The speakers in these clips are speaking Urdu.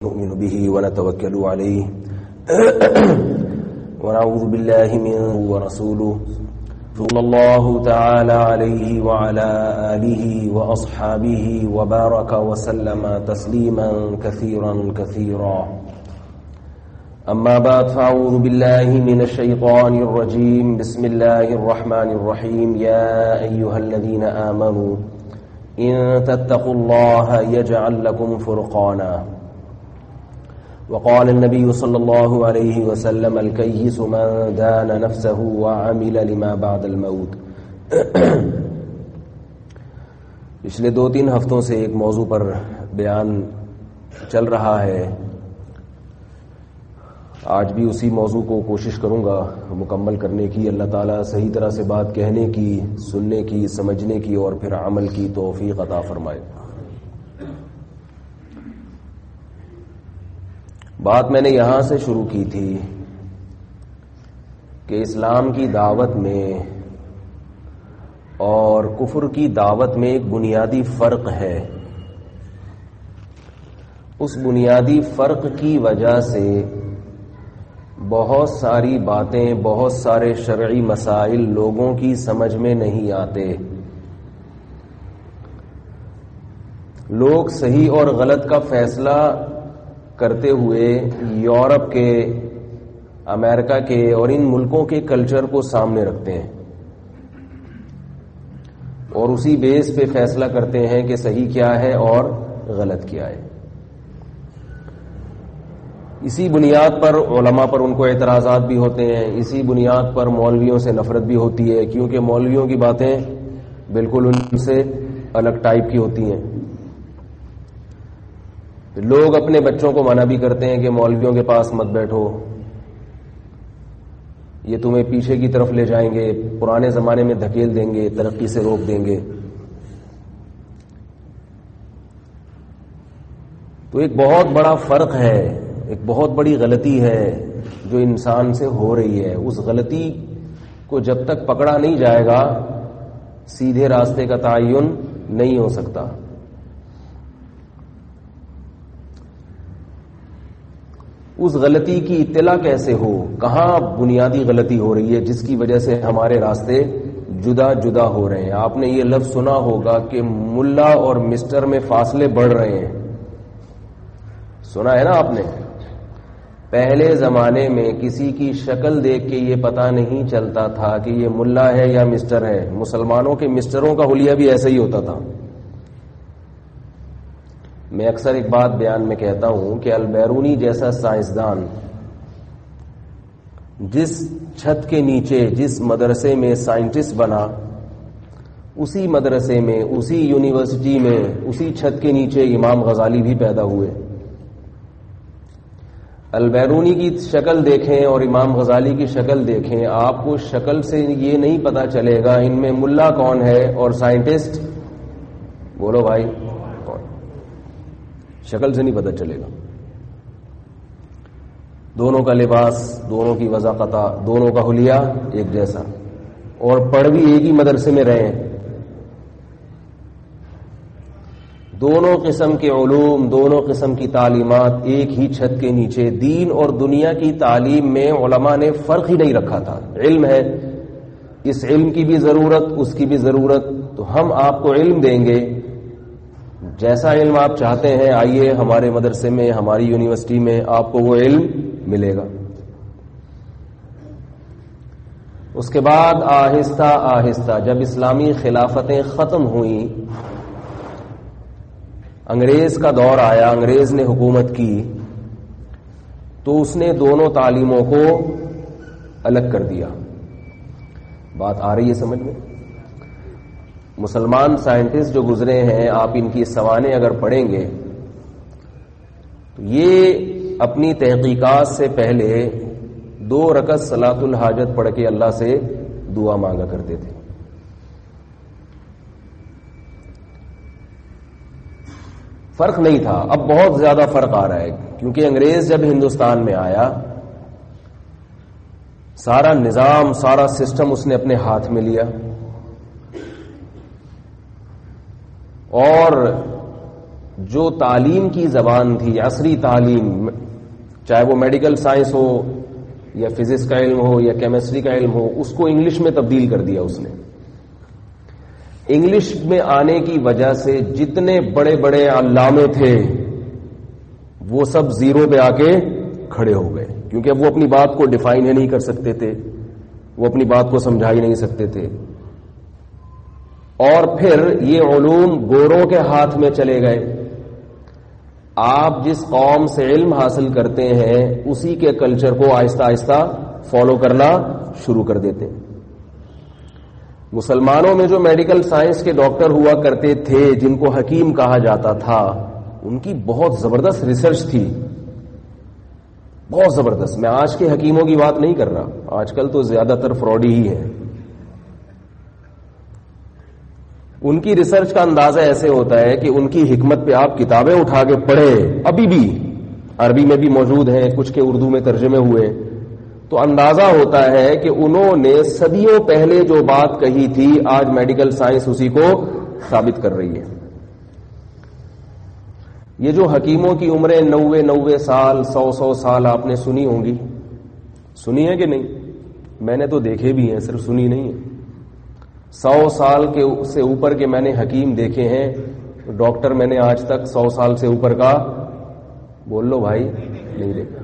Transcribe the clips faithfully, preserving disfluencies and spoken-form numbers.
نؤمن به ونتوكل عليه ونعوذ بالله من ورسوله صلى الله تعالى عليه وعلى آله وأصحابه وبارك وسلم تسليما كثيرا كثيرا أما بعد فأعوذ بالله من الشيطان الرجيم بسم الله الرحمن الرحيم يا أيها الذين آمنوا إن تتقوا الله يجعل لكم فرقانا وقال النبي صلى الله عليه وسلم الكيس من دان نفسه وعمل لما بعد الموت. پچھلے دو تین ہفتوں سے ایک موضوع پر بیان چل رہا ہے. آج بھی اسی موضوع کو کوشش کروں گا مکمل کرنے کی. اللہ تعالیٰ صحیح طرح سے بات کہنے کی، سننے کی، سمجھنے کی اور پھر عمل کی توفیق عطا فرمائے. بات میں نے یہاں سے شروع کی تھی کہ اسلام کی دعوت میں اور کفر کی دعوت میں ایک بنیادی فرق ہے. اس بنیادی فرق کی وجہ سے بہت ساری باتیں، بہت سارے شرعی مسائل لوگوں کی سمجھ میں نہیں آتے. لوگ صحیح اور غلط کا فیصلہ کرتے ہوئے یورپ کے، امریکہ کے اور ان ملکوں کے کلچر کو سامنے رکھتے ہیں اور اسی بیس پہ فیصلہ کرتے ہیں کہ صحیح کیا ہے اور غلط کیا ہے. اسی بنیاد پر علماء پر ان کو اعتراضات بھی ہوتے ہیں. اسی بنیاد پر مولویوں سے نفرت بھی ہوتی ہے، کیونکہ مولویوں کی باتیں بالکل ان سے الگ ٹائپ کی ہوتی ہیں. لوگ اپنے بچوں کو منع بھی کرتے ہیں کہ مولویوں کے پاس مت بیٹھو، یہ تمہیں پیچھے کی طرف لے جائیں گے، پرانے زمانے میں دھکیل دیں گے، ترقی سے روک دیں گے. تو ایک بہت بڑا فرق ہے، ایک بہت بڑی غلطی ہے جو انسان سے ہو رہی ہے. اس غلطی کو جب تک پکڑا نہیں جائے گا سیدھے راستے کا تعین نہیں ہو سکتا. اس غلطی کی اطلاع کیسے ہو، کہاں بنیادی غلطی ہو رہی ہے جس کی وجہ سے ہمارے راستے جدا جدا ہو رہے ہیں. آپ نے یہ لفظ سنا ہوگا کہ ملا اور مسٹر میں فاصلے بڑھ رہے ہیں. سنا ہے نا آپ نے؟ پہلے زمانے میں کسی کی شکل دیکھ کے یہ پتہ نہیں چلتا تھا کہ یہ ملا ہے یا مسٹر ہے. مسلمانوں کے مسٹروں کا حلیہ بھی ایسا ہی ہوتا تھا. میں اکثر ایک بات بیان میں کہتا ہوں کہ البیرونی جیسا سائنسدان جس چھت کے نیچے جس مدرسے میں سائنٹسٹ بنا، اسی مدرسے میں، اسی یونیورسٹی میں، اسی چھت کے نیچے امام غزالی بھی پیدا ہوئے. البیرونی کی شکل دیکھیں اور امام غزالی کی شکل دیکھیں، آپ کو شکل سے یہ نہیں پتا چلے گا ان میں ملا کون ہے اور سائنٹسٹ بولو بھائی کون. شکل سے نہیں پتا چلے گا. دونوں کا لباس، دونوں کی وضاحت، دونوں کا حلیہ ایک جیسا، اور پڑھ بھی ایک ہی مدرسے میں رہے. دونوں قسم کے علوم، دونوں قسم کی تعلیمات ایک ہی چھت کے نیچے. دین اور دنیا کی تعلیم میں علماء نے فرق ہی نہیں رکھا تھا. علم ہے، اس علم کی بھی ضرورت، اس کی بھی ضرورت، تو ہم آپ کو علم دیں گے، جیسا علم آپ چاہتے ہیں آئیے ہمارے مدرسے میں، ہماری یونیورسٹی میں، آپ کو وہ علم ملے گا. اس کے بعد آہستہ آہستہ جب اسلامی خلافتیں ختم ہوئیں، انگریز کا دور آیا، انگریز نے حکومت کی، تو اس نے دونوں تعلیموں کو الگ کر دیا. بات آ رہی ہے سمجھ میں؟ مسلمان سائنٹسٹ جو گزرے ہیں، آپ ان کی سوانح اگر پڑھیں گے تو یہ اپنی تحقیقات سے پہلے دو رکعت صلاۃ الحاجت پڑھ کے اللہ سے دعا مانگا کرتے تھے. فرق نہیں تھا. اب بہت زیادہ فرق آ رہا ہے، کیونکہ انگریز جب ہندوستان میں آیا، سارا نظام، سارا سسٹم اس نے اپنے ہاتھ میں لیا، اور جو تعلیم کی زبان تھی، عصری تعلیم، چاہے وہ میڈیکل سائنس ہو یا فزکس کا علم ہو یا کیمسٹری کا علم ہو، اس کو انگلش میں تبدیل کر دیا اس نے. انگلش میں آنے کی وجہ سے جتنے بڑے بڑے علامے تھے وہ سب زیرو پہ آ کے کھڑے ہو گئے، کیونکہ اب وہ اپنی بات کو ڈیفائن ہی نہیں کر سکتے تھے، وہ اپنی بات کو سمجھا ہی نہیں سکتے تھے. اور پھر یہ علوم گوروں کے ہاتھ میں چلے گئے. آپ جس قوم سے علم حاصل کرتے ہیں اسی کے کلچر کو آہستہ آہستہ فالو کرنا شروع کر دیتے ہیں. مسلمانوں میں جو میڈیکل سائنس کے ڈاکٹر ہوا کرتے تھے جن کو حکیم کہا جاتا تھا، ان کی بہت زبردست ریسرچ تھی، بہت زبردست. میں آج کے حکیموں کی بات نہیں کر رہا، آج کل تو زیادہ تر فراڈی ہی ہے. ان کی ریسرچ کا اندازہ ایسے ہوتا ہے کہ ان کی حکمت پہ آپ کتابیں اٹھا کے پڑھیں، ابھی بھی عربی میں بھی موجود ہیں، کچھ کے اردو میں ترجمے ہوئے، تو اندازہ ہوتا ہے کہ انہوں نے صدیوں پہلے جو بات کہی تھی آج میڈیکل سائنس اسی کو ثابت کر رہی ہے. یہ جو حکیموں کی عمریں نوے نوے سال سو سو سال آپ نے سنی ہوں گی، سنی ہے کہ نہیں؟ میں نے تو دیکھے بھی ہیں، صرف سنی نہیں ہے. سو سال کے سے اوپر کے میں نے حکیم دیکھے ہیں، ڈاکٹر میں نے آج تک سو سال سے اوپر کا بول لو بھائی نہیں دیکھا.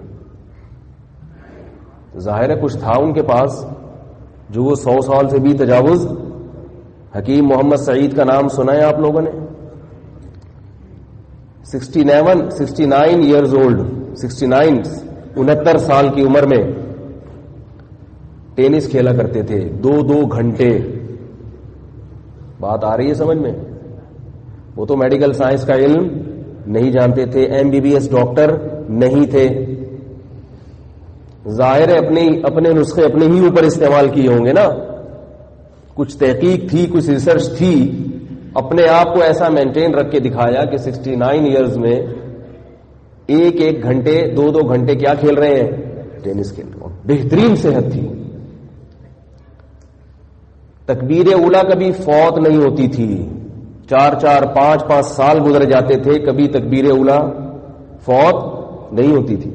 ظاہر ہے کچھ تھا ان کے پاس جو وہ سو سال سے بھی تجاوز. حکیم محمد سعید کا نام سنا ہے آپ لوگوں نے؟ Sixty nine sixty nine years old, sixty nine انہتر سال کی عمر میں ٹینس کھیلا کرتے تھے دو دو گھنٹے. بات آ رہی ہے سمجھ میں؟ وہ تو میڈیکل سائنس کا علم نہیں جانتے تھے، M B B S doctor نہیں تھے. ظاہر ہے اپنے اپنے نسخے اپنے ہی اوپر استعمال کیے ہوں گے نا، کچھ تحقیق تھی، کچھ ریسرچ تھی، اپنے آپ کو ایسا مینٹین رکھ کے دکھایا کہ سکسٹی نائن ایئرز میں ایک ایک گھنٹے دو دو گھنٹے کیا کھیل رہے ہیں؟ ٹینس کھیل رہے ہیں. بہترین صحت تھی. تکبیر اولا کبھی فوت نہیں ہوتی تھی، چار چار پانچ پانچ سال گزر جاتے تھے، کبھی تکبیر اولا فوت نہیں ہوتی تھی.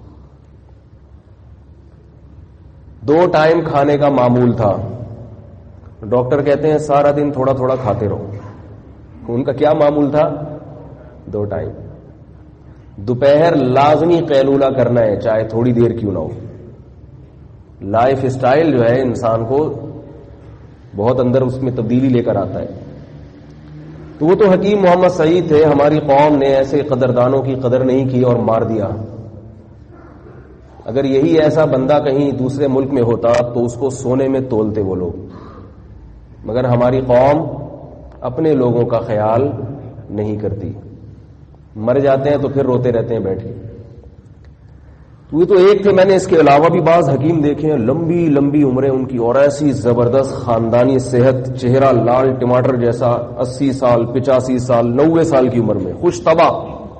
دو ٹائم کھانے کا معمول تھا. ڈاکٹر کہتے ہیں سارا دن تھوڑا تھوڑا کھاتے رہو. ان کا کیا معمول تھا؟ دو ٹائم. دوپہر لازمی قیلولہ کرنا ہے، چاہے تھوڑی دیر کیوں نہ ہو. لائف سٹائل جو ہے انسان کو بہت اندر اس میں تبدیلی لے کر آتا ہے. تو وہ تو حکیم محمد سعید تھے. ہماری قوم نے ایسے قدردانوں کی قدر نہیں کی اور مار دیا. اگر یہی ایسا بندہ کہیں دوسرے ملک میں ہوتا تو اس کو سونے میں تولتے وہ لوگ. مگر ہماری قوم اپنے لوگوں کا خیال نہیں کرتی. مر جاتے ہیں تو پھر روتے رہتے ہیں بیٹھ کے. تو یہ تو ایک تھے. میں نے اس کے علاوہ بھی بعض حکیم دیکھے ہیں، لمبی لمبی عمریں ان کی اور ایسی زبردست خاندانی صحت، چہرہ لال ٹماٹر جیسا، اسی سال پچاسی سال نوے سال کی عمر میں خوش طبع.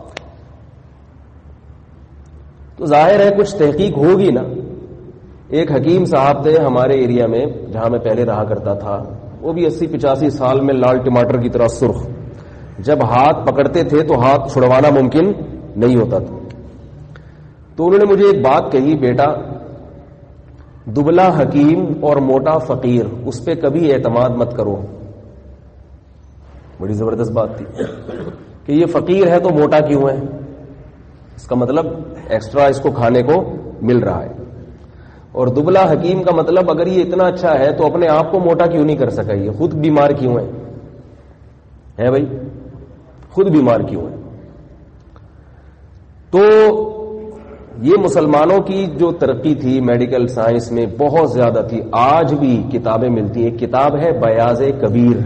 تو ظاہر ہے کچھ تحقیق ہوگی نا. ایک حکیم صاحب تھے ہمارے ایریا میں جہاں میں پہلے رہا کرتا تھا، وہ بھی اسی پچاسی سال میں لال ٹماٹر کی طرح سرخ. جب ہاتھ پکڑتے تھے تو ہاتھ چھڑوانا ممکن نہیں ہوتا تھا. تو انہوں نے مجھے ایک بات کہی، بیٹا دبلا حکیم اور موٹا فقیر اس پہ کبھی اعتماد مت کرو. بڑی زبردست بات تھی کہ یہ فقیر ہے تو موٹا کیوں ہے؟ اس کا مطلب ایکسٹرا اس کو کھانے کو مل رہا ہے. اور دبلا حکیم کا مطلب اگر یہ اتنا اچھا ہے تو اپنے آپ کو موٹا کیوں نہیں کر سکا؟ یہ خود بیمار کیوں ہے؟ ہے بھائی خود بیمار کیوں ہے؟ تو یہ مسلمانوں کی جو ترقی تھی میڈیکل سائنس میں بہت زیادہ تھی. آج بھی کتابیں ملتی ہیں. ایک کتاب ہے بیاض کبیر،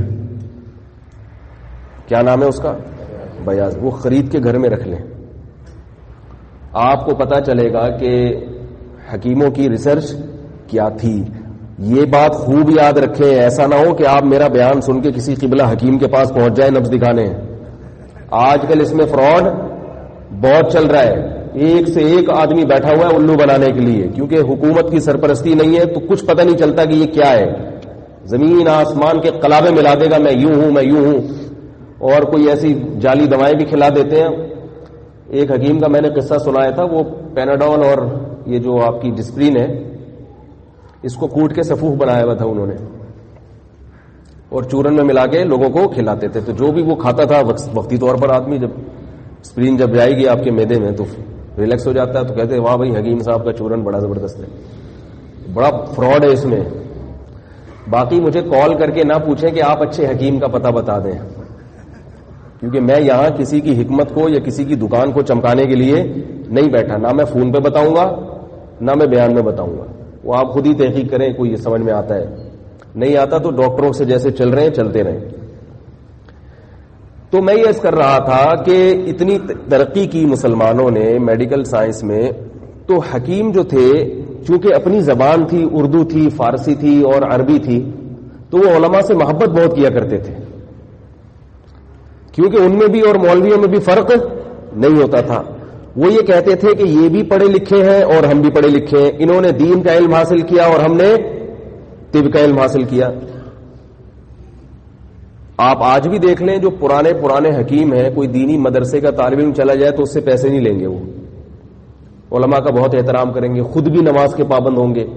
کیا نام ہے اس کا؟ بیاض. وہ خرید کے گھر میں رکھ لیں، آپ کو پتا چلے گا کہ حکیموں کی ریسرچ کیا تھی. یہ بات خوب یاد رکھیں، ایسا نہ ہو کہ آپ میرا بیان سن کے کسی قبلہ حکیم کے پاس پہنچ جائیں نبض دکھانے. آج کل اس میں فراڈ بہت چل رہا ہے. ایک سے ایک آدمی بیٹھا ہوا ہے الو بنانے کے لیے، کیونکہ حکومت کی سرپرستی نہیں ہے تو کچھ پتہ نہیں چلتا کہ یہ کیا ہے. زمین آسمان کے قلابے ملا دے گا، میں یوں ہوں میں یوں ہوں. اور کوئی ایسی جعلی دوائیں بھی کھلا دیتے ہیں. ایک حکیم کا میں نے قصہ سنایا تھا, وہ پیناڈول اور یہ جو آپ کی ڈسپرین ہے اس کو کوٹ کے سفوف بنایا ہوا تھا انہوں نے, اور چورن میں ملا کے لوگوں کو کھلاتے تھے. تو جو بھی وہ کھاتا تھا وقتی طور پر آدمی جب اسپرین جب جائے گی آپ کے میدے میں تو ریلیکس ہو جاتا ہے. تو کہتے ہیں واہ بھائی حکیم صاحب کا چورن بڑا زبردست ہے. بڑا فراڈ ہے اس میں. باقی مجھے کال کر کے نہ پوچھیں کہ آپ اچھے حکیم کا پتہ بتا دیں, کیونکہ میں یہاں کسی کی حکمت کو یا کسی کی دکان کو چمکانے کے لیے نہیں بیٹھا. نہ میں فون پہ بتاؤں گا نہ میں بیان میں بتاؤں گا. وہ آپ خود ہی تحقیق کریں, کوئی سمجھ میں آتا ہے, نہیں آتا تو ڈاکٹروں سے جیسے چل رہے ہیں چلتے رہیں. تو میں یہ عرض کر رہا تھا کہ اتنی ترقی کی مسلمانوں نے میڈیکل سائنس میں, تو حکیم جو تھے چونکہ اپنی زبان تھی, اردو تھی, فارسی تھی اور عربی تھی, تو وہ علماء سے محبت بہت کیا کرتے تھے, کیونکہ ان میں بھی اور مولویوں میں بھی فرق نہیں ہوتا تھا. وہ یہ کہتے تھے کہ یہ بھی پڑھے لکھے ہیں اور ہم بھی پڑھے لکھے ہیں, انہوں نے دین کا علم حاصل کیا اور ہم نے طب کا علم حاصل کیا. آپ آج بھی دیکھ لیں جو پرانے پرانے حکیم ہیں, کوئی دینی مدرسے کا طالب علم چلا جائے تو اس سے پیسے نہیں لیں گے, وہ علماء کا بہت احترام کریں گے, خود بھی نماز کے پابند ہوں گے.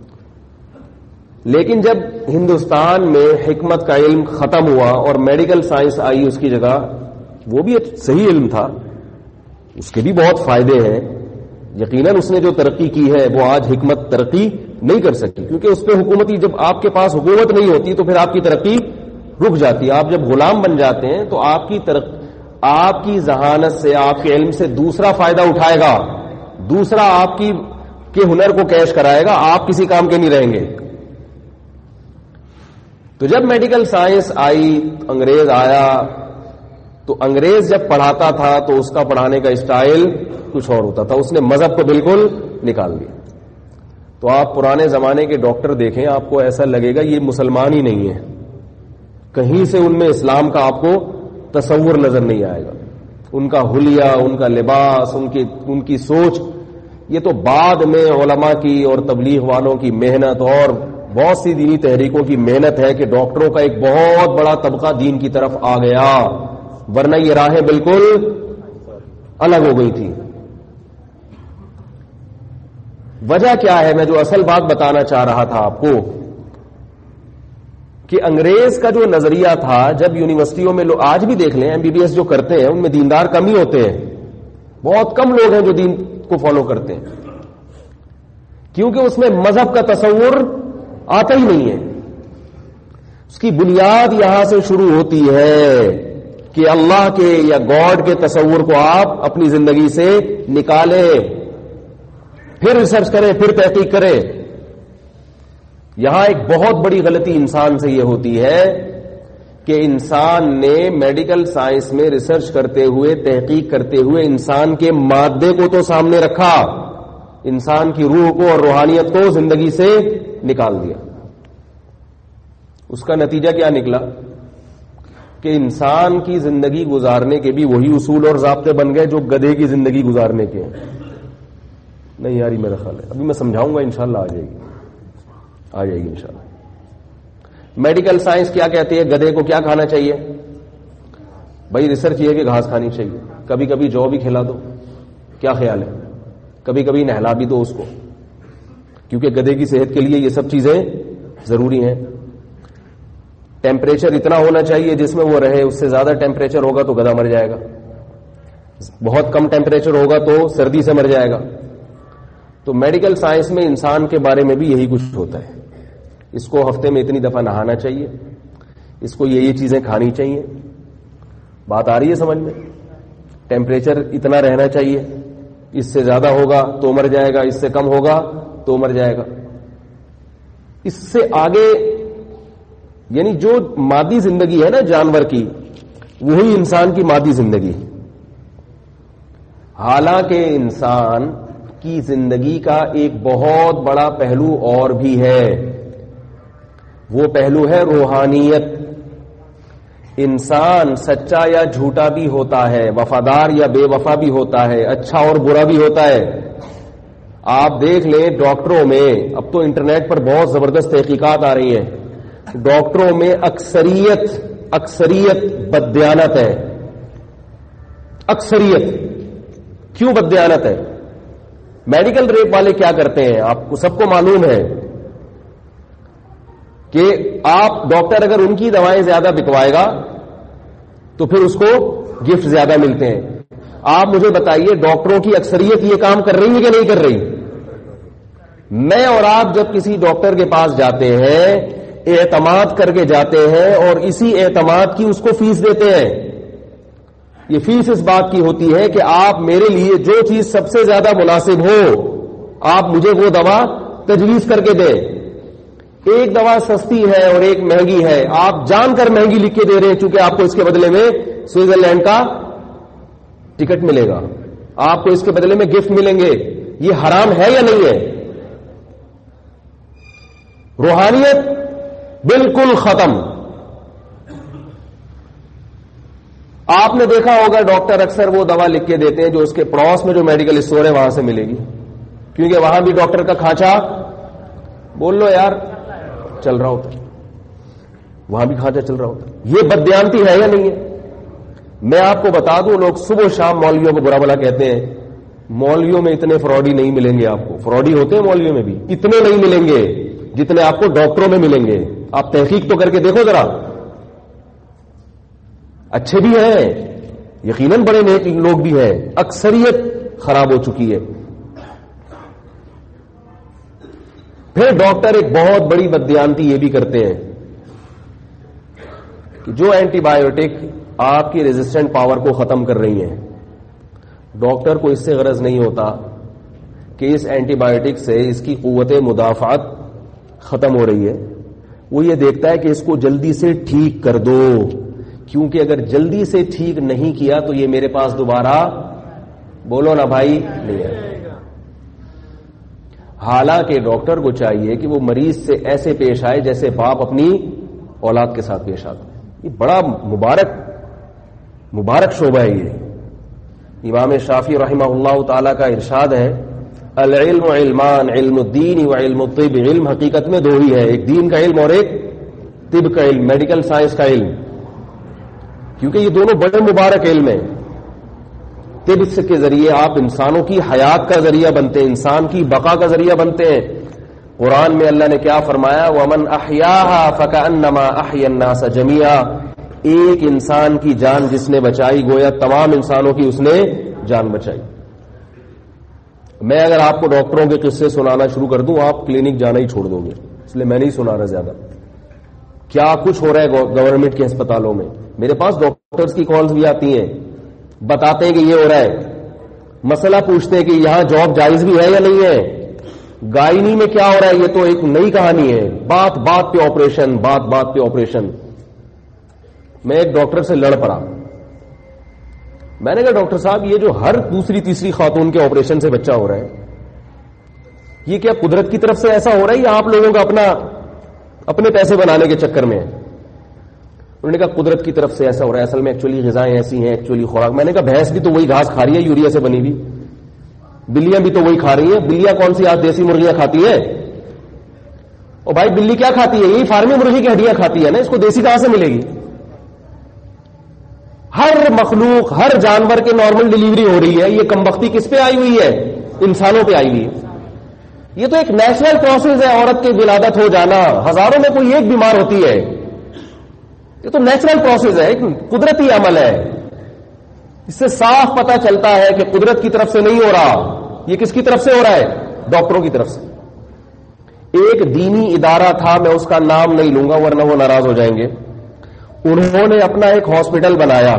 لیکن جب ہندوستان میں حکمت کا علم ختم ہوا اور میڈیکل سائنس آئی اس کی جگہ, وہ بھی ایک صحیح علم تھا, اس کے بھی بہت فائدے ہیں. یقیناً اس نے جو ترقی کی ہے وہ آج حکمت ترقی نہیں کر سکی, کیونکہ اس پہ حکومتی, جب آپ کے پاس حکومت نہیں ہوتی تو پھر آپ کی ترقی رک جاتی. آپ جب غلام بن جاتے ہیں تو آپ کی ترق... آپ کی ذہانت سے, آپ کے علم سے دوسرا فائدہ اٹھائے گا, دوسرا آپ کی کے ہنر کو کیش کرائے گا, آپ کسی کام کے نہیں رہیں گے. تو جب میڈیکل سائنس آئی, انگریز آیا, تو انگریز جب پڑھاتا تھا تو اس کا پڑھانے کا اسٹائل کچھ اور ہوتا تھا, اس نے مذہب کو بالکل نکال دیا. تو آپ پرانے زمانے کے ڈاکٹر دیکھیں, آپ کو ایسا لگے گا یہ مسلمان ہی نہیں ہے, کہیں سے ان میں اسلام کا آپ کو تصور نظر نہیں آئے گا. ان کا حلیہ, ان کا لباس, ان کی ان کی سوچ, یہ تو بعد میں علماء کی اور تبلیغ والوں کی محنت اور بہت سی دینی تحریکوں کی محنت ہے کہ ڈاکٹروں کا ایک بہت بڑا طبقہ دین کی طرف آ گیا, ورنہ یہ راہیں بالکل الگ ہو گئی تھی. وجہ کیا ہے, میں جو اصل بات بتانا چاہ رہا تھا آپ کو, کہ انگریز کا جو نظریہ تھا, جب یونیورسٹیوں میں لوگ, آج بھی دیکھ لیں ایم بی بی ایس جو کرتے ہیں ان میں دیندار کم ہی ہوتے ہیں, بہت کم لوگ ہیں جو دین کو فالو کرتے ہیں, کیونکہ اس میں مذہب کا تصور آتا ہی نہیں ہے. اس کی بنیاد یہاں سے شروع ہوتی ہے کہ اللہ کے یا گاڈ کے تصور کو آپ اپنی زندگی سے نکالیں, پھر ریسرچ کریں, پھر تحقیق کریں. یہاں ایک بہت بڑی غلطی انسان سے یہ ہوتی ہے کہ انسان نے میڈیکل سائنس میں ریسرچ کرتے ہوئے, تحقیق کرتے ہوئے انسان کے مادے کو تو سامنے رکھا, انسان کی روح کو اور روحانیت کو زندگی سے نکال دیا. اس کا نتیجہ کیا نکلا کہ انسان کی زندگی گزارنے کے بھی وہی اصول اور ضابطے بن گئے جو گدھے کی زندگی گزارنے کے ہیں. نہیں یاری میرا خیال ہے, ابھی میں سمجھاؤں گا, انشاءاللہ آ جائے گی, آ جائے گی انشاءاللہ. میڈیکل سائنس کیا کہتی ہے, گدھے کو کیا کھانا چاہیے؟ بھائی ریسرچ یہ ہے کہ گھاس کھانی چاہیے, کبھی کبھی جو بھی کھلا دو. کیا خیال ہے, کبھی کبھی نہلا بھی دو اس کو, کیونکہ گدھے کی صحت کے لیے یہ سب چیزیں ضروری ہیں. ٹیمپریچر اتنا ہونا چاہیے جس میں وہ رہے, اس سے زیادہ ٹیمپریچر ہوگا تو گدھا مر جائے گا, بہت کم ٹیمپریچر ہوگا تو سردی سے مر جائے گا. تو میڈیکل سائنس میں انسان کے بارے میں بھی یہی کچھ ہوتا ہے. اس کو ہفتے میں اتنی دفعہ نہانا چاہیے, اس کو یہ یہ چیزیں کھانی چاہیے. بات آ رہی ہے سمجھ میں؟ ٹیمپریچر اتنا رہنا چاہیے, اس سے زیادہ ہوگا تو مر جائے گا, اس سے کم ہوگا تو مر جائے گا. اس سے آگے یعنی جو مادی زندگی ہے نا جانور کی, وہی انسان کی مادی زندگی. حالانکہ انسان کی زندگی کا ایک بہت بڑا پہلو اور بھی ہے, وہ پہلو ہے روحانیت. انسان سچا یا جھوٹا بھی ہوتا ہے, وفادار یا بے وفا بھی ہوتا ہے, اچھا اور برا بھی ہوتا ہے. آپ دیکھ لیں ڈاکٹروں میں, اب تو انٹرنیٹ پر بہت زبردست تحقیقات آ رہی ہیں, ڈاکٹروں میں اکثریت اکثریت بددیانت ہے. اکثریت کیوں بددیانت ہے؟ میڈیکل ریپ والے کیا کرتے ہیں آپ کو سب کو معلوم ہے کہ آپ ڈاکٹر اگر ان کی دوائیں زیادہ بکوائے گا تو پھر اس کو گفٹ زیادہ ملتے ہیں. آپ مجھے بتائیے ڈاکٹروں کی اکثریت یہ کام کر رہی ہے کہ نہیں کر رہی؟ میں اور آپ جب کسی ڈاکٹر کے پاس جاتے ہیں اعتماد کر کے جاتے ہیں اور اسی اعتماد کی اس کو فیس دیتے ہیں. یہ فیس اس بات کی ہوتی ہے کہ آپ میرے لیے جو چیز سب سے زیادہ مناسب ہو آپ مجھے وہ دوا تجویز کر کے دیں. ایک دوا سستی ہے اور ایک مہنگی ہے، آپ جان کر مہنگی لکھ کے دے رہے ہیں چونکہ آپ کو اس کے بدلے میں سوئٹزرلینڈ کا ٹکٹ ملے گا، آپ کو اس کے بدلے میں گفٹ ملیں گے. یہ حرام ہے یا نہیں ہے؟ روحانیت بالکل ختم. آپ نے دیکھا ہوگا ڈاکٹر اکثر وہ دوا لکھ کے دیتے ہیں جو اس کے پڑوس میں جو میڈیکل اسٹور ہے وہاں سے ملے گی، کیونکہ وہاں بھی ڈاکٹر کا کھانچا بول لو یار چل رہا ہوتا ہے، وہاں بھی کھانچا چل رہا ہوتا ہے. یہ بددیانتی ہے یا نہیں ہے؟ میں آپ کو بتا دوں لوگ صبح و شام مولویوں کو برا بھلا کہتے ہیں. مولویوں میں اتنے فراڈی نہیں ملیں گے آپ کو. فراڈی ہوتے ہیں مولویوں میں بھی، اتنے نہیں ملیں گے جتنے آپ کو ڈاکٹروں میں ملیں گے. آپ تحقیق تو کر کے دیکھو ذرا. اچھے بھی ہیں یقیناً، بڑے نیک لوگ بھی ہیں، اکثریت خراب ہو چکی ہے. پھر ڈاکٹر ایک بہت بڑی بددیانتی یہ بھی کرتے ہیں کہ جو اینٹی بایوٹک آپ کی ریزسٹنٹ پاور کو ختم کر رہی ہیں، ڈاکٹر کو اس سے غرض نہیں ہوتا کہ اس اینٹی بایوٹک سے اس کی قوت مدافعت ختم ہو رہی ہے. وہ یہ دیکھتا ہے کہ اس کو جلدی سے ٹھیک کر دو، کیونکہ اگر جلدی سے ٹھیک نہیں کیا تو یہ میرے پاس دوبارہ بولو نا بھائی نہیں ہے. حالانکہ ڈاکٹر کو چاہیے کہ وہ مریض سے ایسے پیش آئے جیسے باپ اپنی اولاد کے ساتھ پیش آتا ہے. یہ بڑا مبارک مبارک شعبہ ہے. یہ امام شافعی رحمہ اللہ تعالی کا ارشاد ہے العلم علمان، علم الدین و علم الطب. علم حقیقت میں دو ہی ہے، ایک دین کا علم اور ایک طب کا علم، میڈیکل سائنس کا علم، کیونکہ یہ دونوں بڑے مبارک علم ہیں. طب کے ذریعے آپ انسانوں کی حیات کا ذریعہ بنتے ہیں، انسان کی بقا کا ذریعہ بنتے ہیں. قرآن میں اللہ نے کیا فرمایا؟ وَمَنْ أَحْيَاهَا فَكَأَنَّمَا أَحْيَا النَّاسَ جَمِيعًا. ایک انسان کی جان جس نے بچائی گویا تمام انسانوں کی اس نے جان بچائی. میں اگر آپ کو ڈاکٹروں کے قصے سنانا شروع کر دوں آپ کلینک جانا ہی چھوڑ دو گے، اس لیے میں نہیں سنا رہا زیادہ. کیا کچھ ہو رہا ہے گورنمنٹ کے ہسپتالوں میں. میرے پاس ڈاکٹرز کی کالز بھی آتی ہیں، بتاتے ہیں کہ یہ ہو رہا ہے. مسئلہ پوچھتے ہیں کہ یہاں جاب جائز بھی ہے یا نہیں ہے. گائنی میں کیا ہو رہا ہے یہ تو ایک نئی کہانی ہے. بات بات پہ آپریشن، بات بات پہ آپریشن. میں ایک ڈاکٹر سے لڑ پڑا. میں نے کہا ڈاکٹر صاحب یہ جو ہر دوسری تیسری خاتون کے آپریشن سے بچہ ہو رہا ہے یہ کیا قدرت کی طرف سے ایسا ہو رہا ہے یا آپ لوگوں کا اپنا اپنے پیسے بنانے کے چکر میں ہے؟ انہوں نے کہا قدرت کی طرف سے ایسا ہو رہا ہے، اصل میں ایکچولی غذائیں ایسی ہیں، ایکچولی خوراک. میں نے کہا بھینس بھی تو وہی گھاس کھا رہی ہے یوریا سے بنی ہوئی، بلیاں بھی تو وہی کھا رہی ہیں. بلیاں کون سی آج دیسی مرغیاں کھاتی ہیں؟ اور بھائی بلی کیا کھاتی ہے؟ یہی فارمی مرغی کی ہڈیاں کھاتی ہے نا، اس کو دیسی کہاں سے ملے گی؟ ہر مخلوق ہر جانور کے نارمل ڈیلیوری ہو رہی ہے. یہ کمبختی کس پہ آئی ہوئی ہے؟ انسانوں پہ آئی ہوئی ہے. یہ تو ایک نیچرل پروسیس ہے عورت کی ولادت ہو جانا. ہزاروں میں کوئی ایک بیمار ہوتی ہے، یہ تو نیچرل پروسیس ہے، ایک قدرتی عمل ہے. اس سے صاف پتہ چلتا ہے کہ قدرت کی طرف سے نہیں ہو رہا، یہ کس کی طرف سے ہو رہا ہے؟ ڈاکٹروں کی طرف سے. ایک دینی ادارہ تھا، میں اس کا نام نہیں لوں گا ورنہ وہ ناراض ہو جائیں گے. انہوں نے اپنا ایک ہاسپٹل بنایا.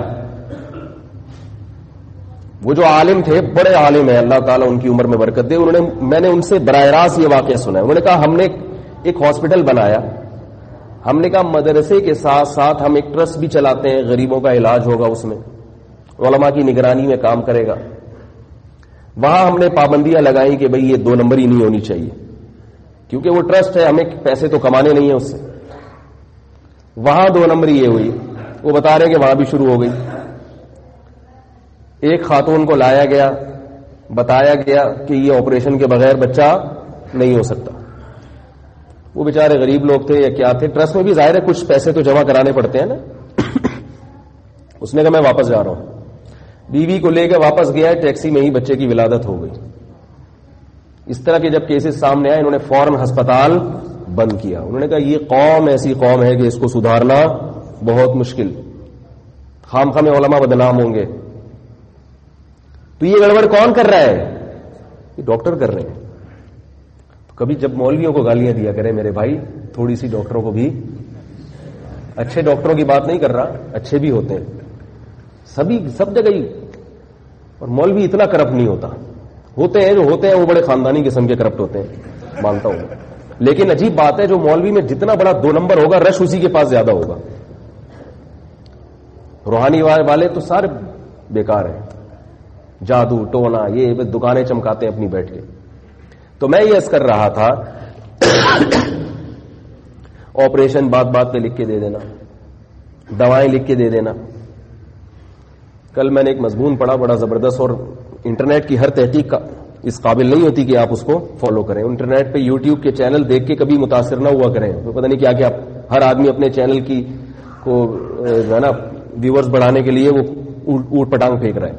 وہ جو عالم تھے بڑے عالم ہیں، اللہ تعالیٰ ان کی عمر میں برکت دے. انہوں نے میں نے ان سے براہ راست یہ واقعہ سنا ہے. انہوں نے کہا ہم نے ایک ہاسپٹل بنایا. ہم نے کہا مدرسے کے ساتھ ساتھ ہم ایک ٹرسٹ بھی چلاتے ہیں، غریبوں کا علاج ہوگا، اس میں علماء کی نگرانی میں کام کرے گا. وہاں ہم نے پابندیاں لگائیں کہ بھئی یہ دو نمبر ہی نہیں ہونی چاہیے، کیونکہ وہ ٹرسٹ ہے، ہمیں پیسے تو کمانے نہیں ہیں اس سے. وہاں دو نمبر یہ ہوئی. وہ بتا رہے کہ وہاں بھی شروع ہو گئی. ایک خاتون کو لایا گیا، بتایا گیا کہ یہ آپریشن کے بغیر بچہ نہیں ہو سکتا. وہ بیچارے غریب لوگ تھے یا کیا تھے، ٹرسٹ میں بھی ظاہر ہے کچھ پیسے تو جمع کرانے پڑتے ہیں نا. اس نے کہا میں واپس جا رہا ہوں. بیوی کو لے کے واپس گیا, ٹیکسی میں ہی بچے کی ولادت ہو گئی. اس طرح کے جب کیسز سامنے آئے, انہوں نے فوراً ہسپتال بند کیا. انہوں نے کہا یہ قوم ایسی قوم ہے کہ اس کو سدھارنا بہت مشکل, خام خام علماء بدنام ہوں گے. تو یہ گڑبڑ کون کر رہا ہے؟ یہ ڈاکٹر کر رہے ہیں. تو کبھی جب مولویوں کو گالیاں دیا کرے میرے بھائی, تھوڑی سی ڈاکٹروں کو بھی, اچھے ڈاکٹروں کی بات نہیں کر رہا, اچھے بھی ہوتے ہیں سبھی, سب جگہ ہی. اور مولوی اتنا کرپٹ نہیں ہوتا, ہوتے ہیں جو ہوتے ہیں وہ بڑے خاندانی قسم کے کرپٹ ہوتے ہیں, مانتا ہوں. لیکن عجیب بات ہے, جو مولوی میں جتنا بڑا دو نمبر ہوگا, رش اسی کے پاس زیادہ ہوگا. روحانی والے تو سارے بیکار ہیں, جادو ٹونا, یہ دکانیں چمکاتے ہیں اپنی بیٹھ کے. تو میں یہ عرض کر رہا تھا, آپریشن بات بات پہ لکھ کے دے دینا, دوائیں لکھ کے دے دینا. کل میں نے ایک مضمون پڑھا بڑا زبردست, اور انٹرنیٹ کی ہر تحقیق کا اس قابل نہیں ہوتی کہ آپ اس کو فالو کریں. انٹرنیٹ پہ یوٹیوب کے چینل دیکھ کے کبھی متاثر نہ ہوا کریں. پتہ نہیں کیا کیا ہر آدمی اپنے چینل کی کو جو ہے نا ویورز بڑھانے کے لیے وہ اوٹ پٹانگ پھینک رہا ہے.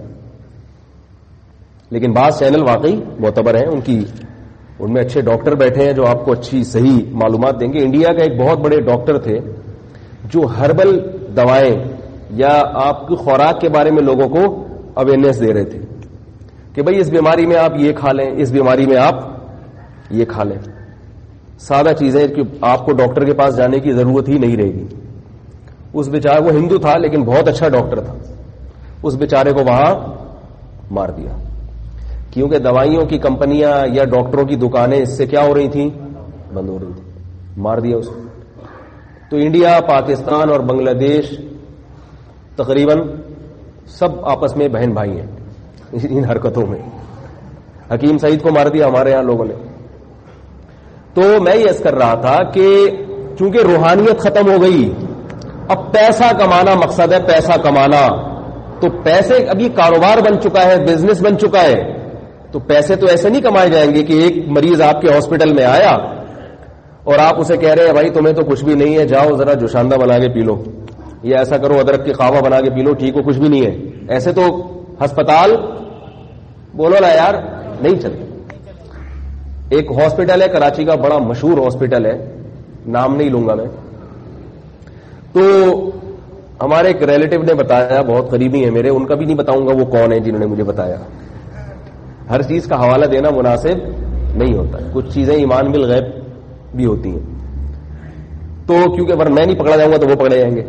لیکن بعض چینل واقعی معتبر ہیں, ان کی ان میں اچھے ڈاکٹر بیٹھے ہیں جو آپ کو اچھی صحیح معلومات دیں گے. انڈیا کا ایک بہت بڑے ڈاکٹر تھے جو ہربل دوائیں یا آپ کی خوراک کے بارے میں لوگوں کو اویئرنیس دے رہے تھے کہ بھئی اس بیماری میں آپ یہ کھا لیں, اس بیماری میں آپ یہ کھا لیں. سادہ چیزیں کہ آپ کو ڈاکٹر کے پاس جانے کی ضرورت ہی نہیں رہے گی. اس بیچارے, وہ ہندو تھا لیکن بہت اچھا ڈاکٹر تھا, اس بیچارے کو وہاں مار دیا کیونکہ دوائیوں کی کمپنیاں یا ڈاکٹروں کی دکانیں اس سے کیا ہو رہی تھیں, بند ہو رہی تھیں. مار دیا اس کو. تو انڈیا, پاکستان اور بنگلہ دیش تقریباً سب آپس میں بہن بھائی ہیں ان حرکتوں میں. حکیم سعید کو مار دیا ہمارے یہاں لوگوں نے. تو میں یہ عرض کر رہا تھا کہ چونکہ روحانیت ختم ہو گئی, اب پیسہ کمانا مقصد ہے, پیسہ کمانا. تو پیسے, اب یہ کاروبار بن چکا ہے, بزنس بن چکا ہے. تو پیسے تو ایسے نہیں کمائے جائیں گے کہ ایک مریض آپ کے ہاسپٹل میں آیا اور آپ اسے کہہ رہے ہیں بھائی تمہیں تو کچھ بھی نہیں ہے, جاؤ ذرا جوشاندہ بنا کے پی لو, یا ایسا کرو ادرک کی قہوہ بنا کے پی لو, ٹھیک ہو, کچھ بھی نہیں ہے. ایسے تو ہسپتال بولو نا یار نہیں چلتے. ایک ہاسپٹل ہے کراچی کا, بڑا مشہور ہاسپٹل ہے, نام نہیں لوں گا میں. تو ہمارے ایک ریلیٹو نے بتایا, بہت قریبی ہیں میرے, ان کا بھی نہیں بتاؤں گا وہ کون ہے جنہوں نے مجھے بتایا. ہر چیز کا حوالہ دینا مناسب نہیں ہوتا, کچھ چیزیں ایمان بالغیب بھی ہوتی ہیں. تو کیونکہ اگر میں نہیں پکڑا جاؤں گا تو وہ پکڑے جائیں گے.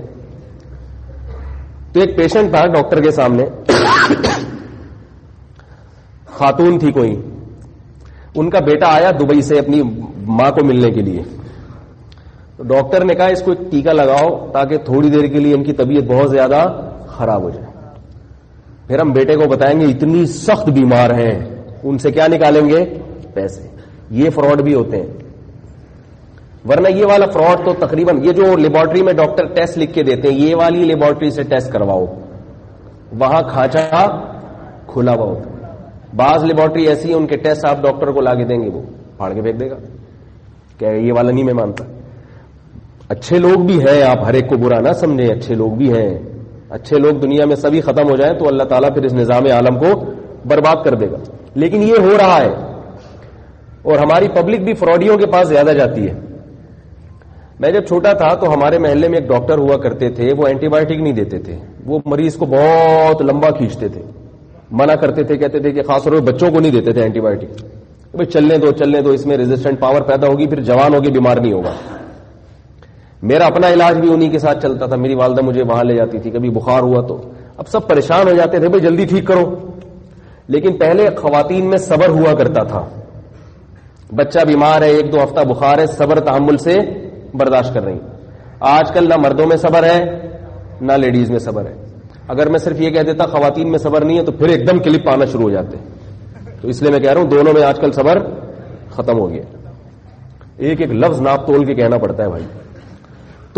تو ایک پیشنٹ تھا ڈاکٹر کے سامنے, خاتون تھی کوئی, ان کا بیٹا آیا دبئی سے اپنی ماں کو ملنے کے لیے. تو ڈاکٹر نے کہا اس کو ایک ٹیکا لگاؤ تاکہ تھوڑی دیر کے لیے ان کی طبیعت بہت زیادہ خراب ہو جائے. پھر ہم بیٹے کو بتائیں گے اتنی سخت بیمار ہیں, ان سے کیا نکالیں گے, پیسے. یہ فراڈ بھی ہوتے ہیں. ورنہ یہ والا فراڈ تو تقریباً, یہ جو لیبارٹری میں ڈاکٹر ٹیسٹ لکھ کے دیتے ہیں, یہ والی لیبارٹری سے ٹیسٹ کرواؤ, وہاں کھانچا کھلا ہوا ہوتا ہے. بعض لیبارٹری ایسی ہیں ان کے ٹیسٹ آپ ڈاکٹر کو لا کے دیں گے, وہ پھاڑ کے پھینک دے گا کہ یہ والا نہیں میں مانتا. اچھے لوگ بھی ہیں, آپ ہر ایک کو برا نہ سمجھیں, اچھے لوگ بھی ہیں. اچھے لوگ دنیا میں سبھی ختم ہو جائیں تو اللہ تعالیٰ پھر اس نظام عالم کو برباد کر دے گا. لیکن یہ ہو رہا ہے, اور ہماری پبلک بھی فراڈیوں کے پاس زیادہ جاتی ہے. میں جب چھوٹا تھا تو ہمارے محلے میں ایک ڈاکٹر ہوا کرتے تھے, وہ اینٹی بایوٹک نہیں دیتے تھے, وہ مریض کو بہت لمبا کھینچتے تھے, منع کرتے تھے, کہتے تھے کہ خاص طور پہ بچوں کو نہیں دیتے تھے اینٹی بایوٹک, بھائی چلنے دو چلنے دو, اس میں ریزسٹنٹ پاور پیدا ہوگی, پھر جوان ہوگی بیمار نہیں ہوگا. میرا اپنا علاج بھی انہی کے ساتھ چلتا تھا, میری والدہ مجھے وہاں لے جاتی تھی, کبھی بخار ہوا تو. اب سب پریشان ہو جاتے تھے, بھائی جلدی ٹھیک کرو. لیکن پہلے خواتین میں صبر ہوا کرتا تھا, بچہ بیمار ہے, ایک دو ہفتہ بخار ہے, صبر تحمل سے برداشت کر رہی. آج کل نہ مردوں میں صبر ہے نہ لیڈیز میں صبر ہے. اگر میں صرف یہ کہہ دیتا خواتین میں صبر نہیں ہے تو پھر ایک دم کلپ آنا شروع ہو جاتے. تو اس لیے میں کہہ رہا ہوں دونوں میں آج کل صبر ختم ہو گیا, ایک ایک لفظ ناپ تول کے کہنا پڑتا ہے بھائی. تو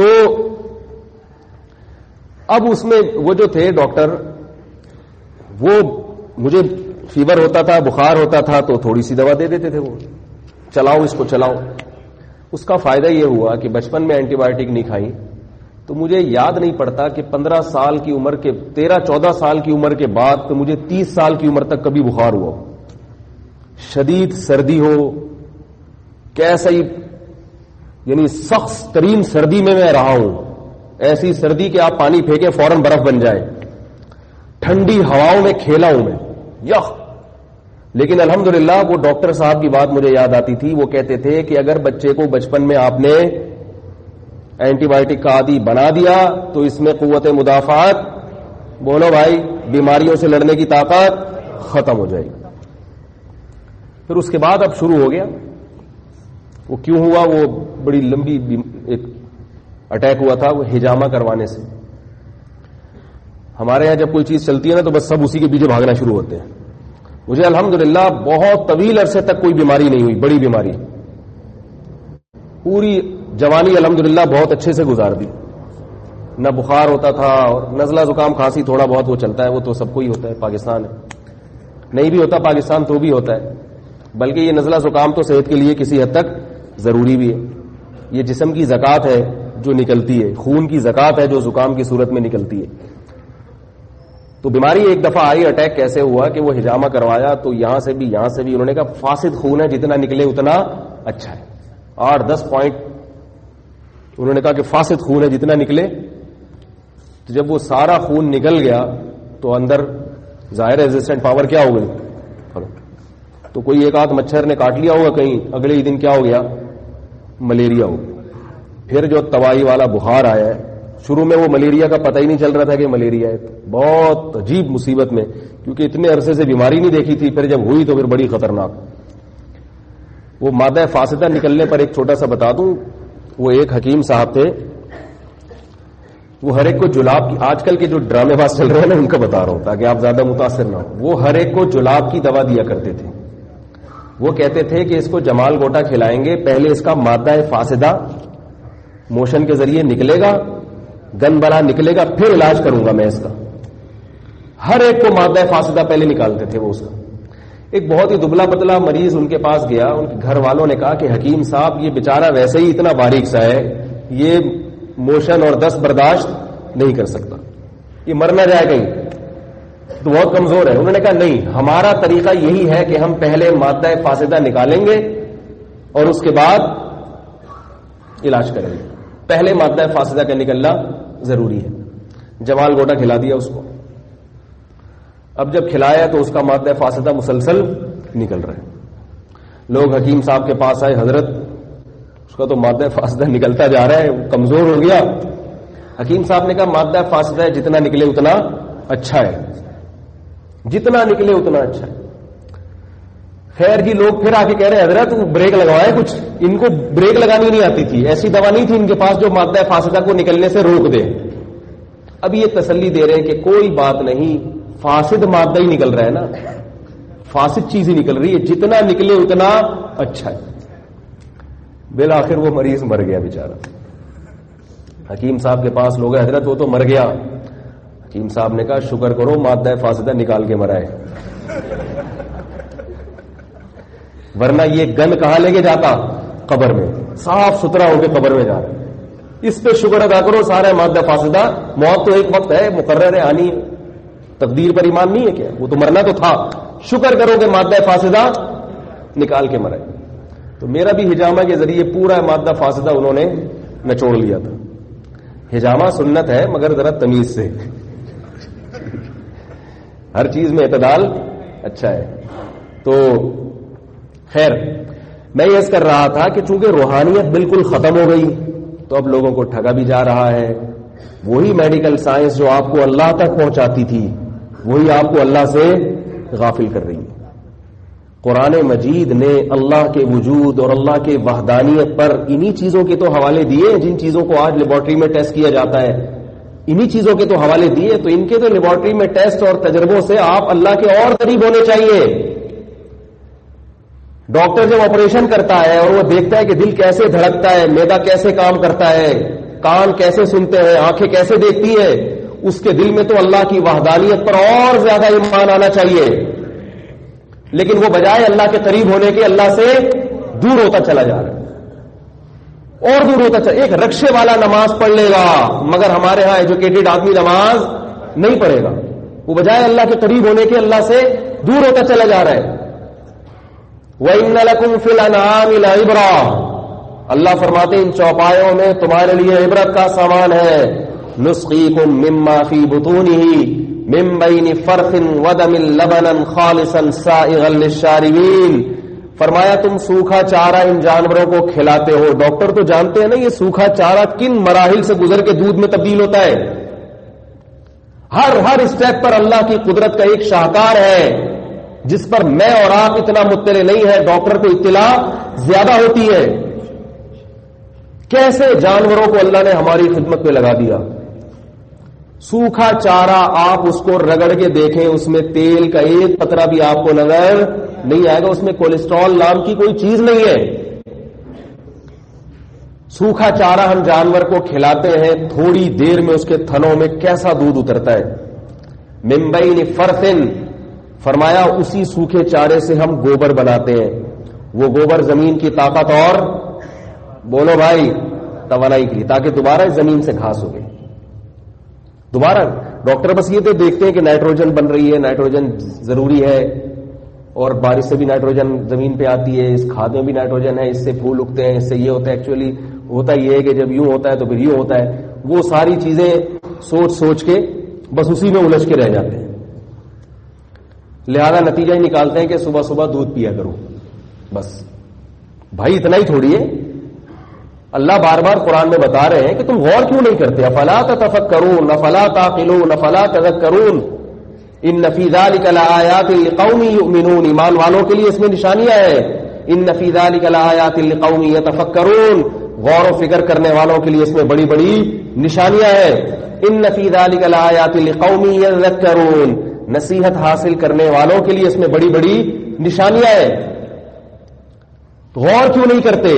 اب اس میں وہ جو تھے ڈاکٹر, وہ مجھے فیور ہوتا تھا, بخار ہوتا تھا تو تھوڑی سی دوا دے دیتے تھے, وہ چلاؤ اس کو چلاؤ. اس کا فائدہ یہ ہوا کہ بچپن میں اینٹی بایوٹک نہیں کھائی, تو مجھے یاد نہیں پڑتا کہ پندرہ سال کی عمر کے تیرہ چودہ سال کی عمر کے بعد تو مجھے تیس سال کی عمر تک کبھی بخار ہوا ہو، شدید سردی ہو، کیسا ہی یعنی سخت ترین سردی میں میں رہا ہوں، ایسی سردی کہ آپ پانی پھینکے فوراً برف بن جائے، ٹھنڈی ہواؤں میں کھیلا ہوں میں یخ. لیکن الحمدللہ وہ ڈاکٹر صاحب کی بات مجھے یاد آتی تھی، وہ کہتے تھے کہ اگر بچے کو بچپن میں آپ نے اینٹی بائیوٹک کا عادی بنا دیا تو اس میں قوت مدافعت، بولو بھائی، بیماریوں سے لڑنے کی طاقت ختم ہو جائے گی. پھر اس کے بعد اب شروع ہو گیا. وہ کیوں ہوا؟ وہ بڑی لمبی ایک اٹیک ہوا تھا، وہ ہجامہ کروانے سے. ہمارے یہاں جب کوئی چیز چلتی ہے نا تو بس سب اسی کے پیچھے بھاگنا شروع ہوتے ہیں. مجھے الحمدللہ بہت طویل عرصے تک کوئی بیماری نہیں ہوئی، بڑی بیماری. پوری جوانی الحمدللہ بہت اچھے سے گزار دی، نہ بخار ہوتا تھا، اور نزلہ زکام کھانسی تھوڑا بہت وہ چلتا ہے، وہ تو سب کو ہی ہوتا ہے، پاکستان ہے. نہیں بھی ہوتا پاکستان تو بھی ہوتا ہے، بلکہ یہ نزلہ زکام تو صحت کے لیے کسی حد تک ضروری بھی ہے. یہ جسم کی زکات ہے جو نکلتی ہے، خون کی زکات ہے جو زکام کی صورت میں نکلتی ہے. تو بیماری ایک دفعہ آئی، اٹیک کیسے ہوا کہ وہ ہجامہ کروایا تو یہاں سے بھی یہاں سے بھی انہوں نے کہا فاسد خون ہے، جتنا نکلے اتنا اچھا ہے. آٹھ دس پوائنٹ انہوں نے کہا کہ فاسد خون ہے، جتنا نکلے. تو جب وہ سارا خون نکل گیا تو اندر ظاہر ریزسٹنٹ پاور کیا ہو گئی. تو کوئی ایک آدھ مچھر نے کاٹ لیا ہوگا کہیں، اگلے ہی دن کیا ہو گیا؟ ملیریا ہو گیا. پھر جو تباہی والا بخار آیا ہے، شروع میں وہ ملیریا کا پتہ ہی نہیں چل رہا تھا کہ ملیریا ہے، بہت عجیب مصیبت میں، کیونکہ اتنے عرصے سے بیماری نہیں دیکھی تھی. پھر جب ہوئی تو پھر بڑی خطرناک. وہ مادہ فاسدہ نکلنے پر ایک چھوٹا سا بتا دوں. وہ ایک حکیم صاحب تھے، وہ ہر ایک کو جلاب کی، آج کل کے جو ڈرامے باز چل رہے ہیں نا ان کا بتا رہا ہوں تاکہ آپ زیادہ متاثر نہ ہو. وہ ہر ایک کو جلاب کی دوا دیا کرتے تھے. وہ کہتے تھے کہ اس کو جمال گوٹا کھلائیں گے، پہلے اس کا مادہ فاسدہ موشن کے ذریعے نکلے گا، گن بلا نکلے گا، پھر علاج کروں گا میں اس کا. ہر ایک کو مادہ فاسدہ پہلے نکالتے تھے وہ اس کا. ایک بہت ہی دبلا پتلا مریض ان کے پاس گیا، ان کے گھر والوں نے کہا کہ حکیم صاحب یہ بیچارہ ویسے ہی اتنا باریک سا ہے، یہ موشن اور دست برداشت نہیں کر سکتا، یہ مر نہ جائے کہیں، تو بہت کمزور ہے. انہوں نے کہا نہیں، ہمارا طریقہ یہی ہے کہ ہم پہلے مادہ فاسدہ نکالیں گے اور اس کے بعد علاج کریں گے. پہلے مادہ فاسدہ کا نکلنا ضروری ہے. جمال گوٹا کھلا دیا اس کو. اب جب کھلایا تو اس کا مادہ فاسدہ مسلسل نکل رہا ہے. لوگ حکیم صاحب کے پاس آئے، حضرت اس کا تو مادہ فاسدہ نکلتا جا رہا ہے، کمزور ہو گیا. حکیم صاحب نے کہا مادہ فاسدہ ہے، جتنا نکلے اتنا اچھا ہے، جتنا نکلے اتنا اچھا ہے. خیر جی، لوگ پھر آ کے کہہ رہے حضرت بریک لگوائے کچھ. ان کو بریک لگانی نہیں آتی تھی، ایسی دوا نہیں تھی ان کے پاس جو مادہ فاسدہ کو نکلنے سے روک دے. اب یہ تسلی دے رہے ہیں کہ کوئی بات نہیں، فاسد مادہ ہی نکل رہا ہے نا، فاسد چیز ہی نکل رہی ہے، جتنا نکلے اتنا اچھا ہے. بالآخر وہ مریض مر گیا بیچارہ. حکیم صاحب کے پاس لوگ حضرت وہ تو مر گیا. حکیم صاحب نے کہا شکر کرو مادہ فاسدہ نکال کے مرا ہے، ورنہ یہ گن کہاں لے کے جاتا؟ قبر میں. صاف ستھرا ہو کے قبر میں جا رہا ہے. اس پہ شکر ادا کرو، سارا مادہ فاسدہ. موت تو ایک وقت ہے، مقرر ہے، آنی ہے. تقدیر پر ایمان نہیں ہے کیا؟ وہ تو مرنا تو تھا. شکر کرو کہ مادہ فاسدہ نکال کے مرے. تو میرا بھی ہجامہ کے ذریعے پورا مادہ فاسدہ انہوں نے نچوڑ لیا تھا. ہجامہ سنت ہے مگر ذرا تمیز سے، ہر چیز میں اعتدال اچھا ہے. تو خیر، میں یہ کر رہا تھا کہ چونکہ روحانیت بالکل ختم ہو گئی تو اب لوگوں کو ٹھگا بھی جا رہا ہے. وہی میڈیکل سائنس جو آپ کو اللہ تک پہنچاتی تھی وہی آپ کو اللہ سے غافل کر رہی ہے. قرآن مجید نے اللہ کے وجود اور اللہ کے وحدانیت پر انہی چیزوں کے تو حوالے دیے جن چیزوں کو آج لیبارٹری میں ٹیسٹ کیا جاتا ہے. انہی چیزوں کے تو حوالے دیے، تو ان کے تو لیبارٹری میں ٹیسٹ اور تجربوں سے آپ اللہ کے اور قریب ہونے چاہیے. ڈاکٹر جب آپریشن کرتا ہے اور وہ دیکھتا ہے کہ دل کیسے دھڑکتا ہے، معدہ کیسے کام کرتا ہے، کان کیسے سنتے ہیں، آنکھیں کیسے دیکھتی ہے، اس کے دل میں تو اللہ کی وحدانیت پر اور زیادہ ایمان آنا چاہیے. لیکن وہ بجائے اللہ کے قریب ہونے کے اللہ سے دور ہوتا چلا جا رہا ہے. اور دور ہوتا چلا. ایک رکشے والا نماز پڑھ لے گا مگر ہمارے ہاں ایجوکیٹڈ آدمی نماز نہیں پڑھے گا. وہ بجائے اللہ کے قریب ہونے کے اللہ سے دور ہوتا چلا جا رہا ہے. وَإِنَّ لَكُمْ فِي الْأَنْعَامِ لَعِبْرَةً، اللہ فرماتے ہیں ان چوپایوں میں تمہارے لیے عبرت کا سامان ہے. نُسْقِيكُم مِّمَّا فِي بُطُونِهِ مِن بَيْنِ فَرْثٍ وَدَمٍ لَبَنًا خَالِصًا سَائِغًا لِّلشَّارِبِينَ. فرمایا تم سوکھا چارہ ان جانوروں کو کھلاتے ہو. ڈاکٹر تو جانتے ہیں نا یہ سوکھا چارہ کن مراحل سے گزر کے دودھ میں تبدیل ہوتا ہے. ہر ہر اسٹیپ پر اللہ کی قدرت کا ایک شاہکار ہے جس پر میں اور آپ اتنا مطلع نہیں ہے، ڈاکٹر کو اطلاع زیادہ ہوتی ہے. کیسے جانوروں کو اللہ نے ہماری خدمت پہ لگا دیا. سوکھا چارہ آپ اس کو رگڑ کے دیکھیں، اس میں تیل کا ایک قطرہ بھی آپ کو نظر نہیں آئے گا. اس میں کولیسٹرول نام کی کوئی چیز نہیں ہے. سوکھا چارہ ہم جانور کو کھلاتے ہیں، تھوڑی دیر میں اس کے تھنوں میں کیسا دودھ اترتا ہے. من بین فرثن، فرمایا اسی سوکھے چارے سے ہم گوبر بناتے ہیں. وہ گوبر زمین کی طاقت اور بولو بھائی توانائی کی، تاکہ دوبارہ زمین سے گھاس ہوگی. دوبارہ ڈاکٹر بس یہ تو دیکھتے ہیں کہ نائٹروجن بن رہی ہے، نائٹروجن ضروری ہے، اور بارش سے بھی نائٹروجن زمین پہ آتی ہے، اس کھاد میں بھی نائٹروجن ہے، اس سے پھول اگتے ہیں، اس سے یہ ہوتا ہے. ایکچولی ہوتا یہ ہے کہ جب یوں ہوتا ہے تو پھر یوں ہوتا ہے. وہ ساری چیزیں سوچ سوچ کے بس اسی میں الجھ کے رہ جاتے ہیں. لہذا نتیجہ ہی نکالتے ہیں کہ صبح صبح دودھ پیا کرو. بس بھائی اتنا ہی تھوڑی ہے. اللہ بار بار قرآن میں بتا رہے ہیں کہ تم غور کیوں نہیں کرتے. افلا تتفکرون افلا تعقلون افلا تذکرون ان فی ذلک لآیات لقوم یؤمنون. ایمان والوں کے لیے اس میں نشانیاں ہیں. ان فی ذلک لآیات لقوم یتفکرون، غور و فکر کرنے والوں کے لیے اس میں بڑی بڑی نشانیاں ہیں. ان فی ذلک لآیات لقوم یذکرون، نصیحت حاصل کرنے والوں کے لیے اس میں بڑی بڑی نشانیاں ہیں. غور کیوں نہیں کرتے؟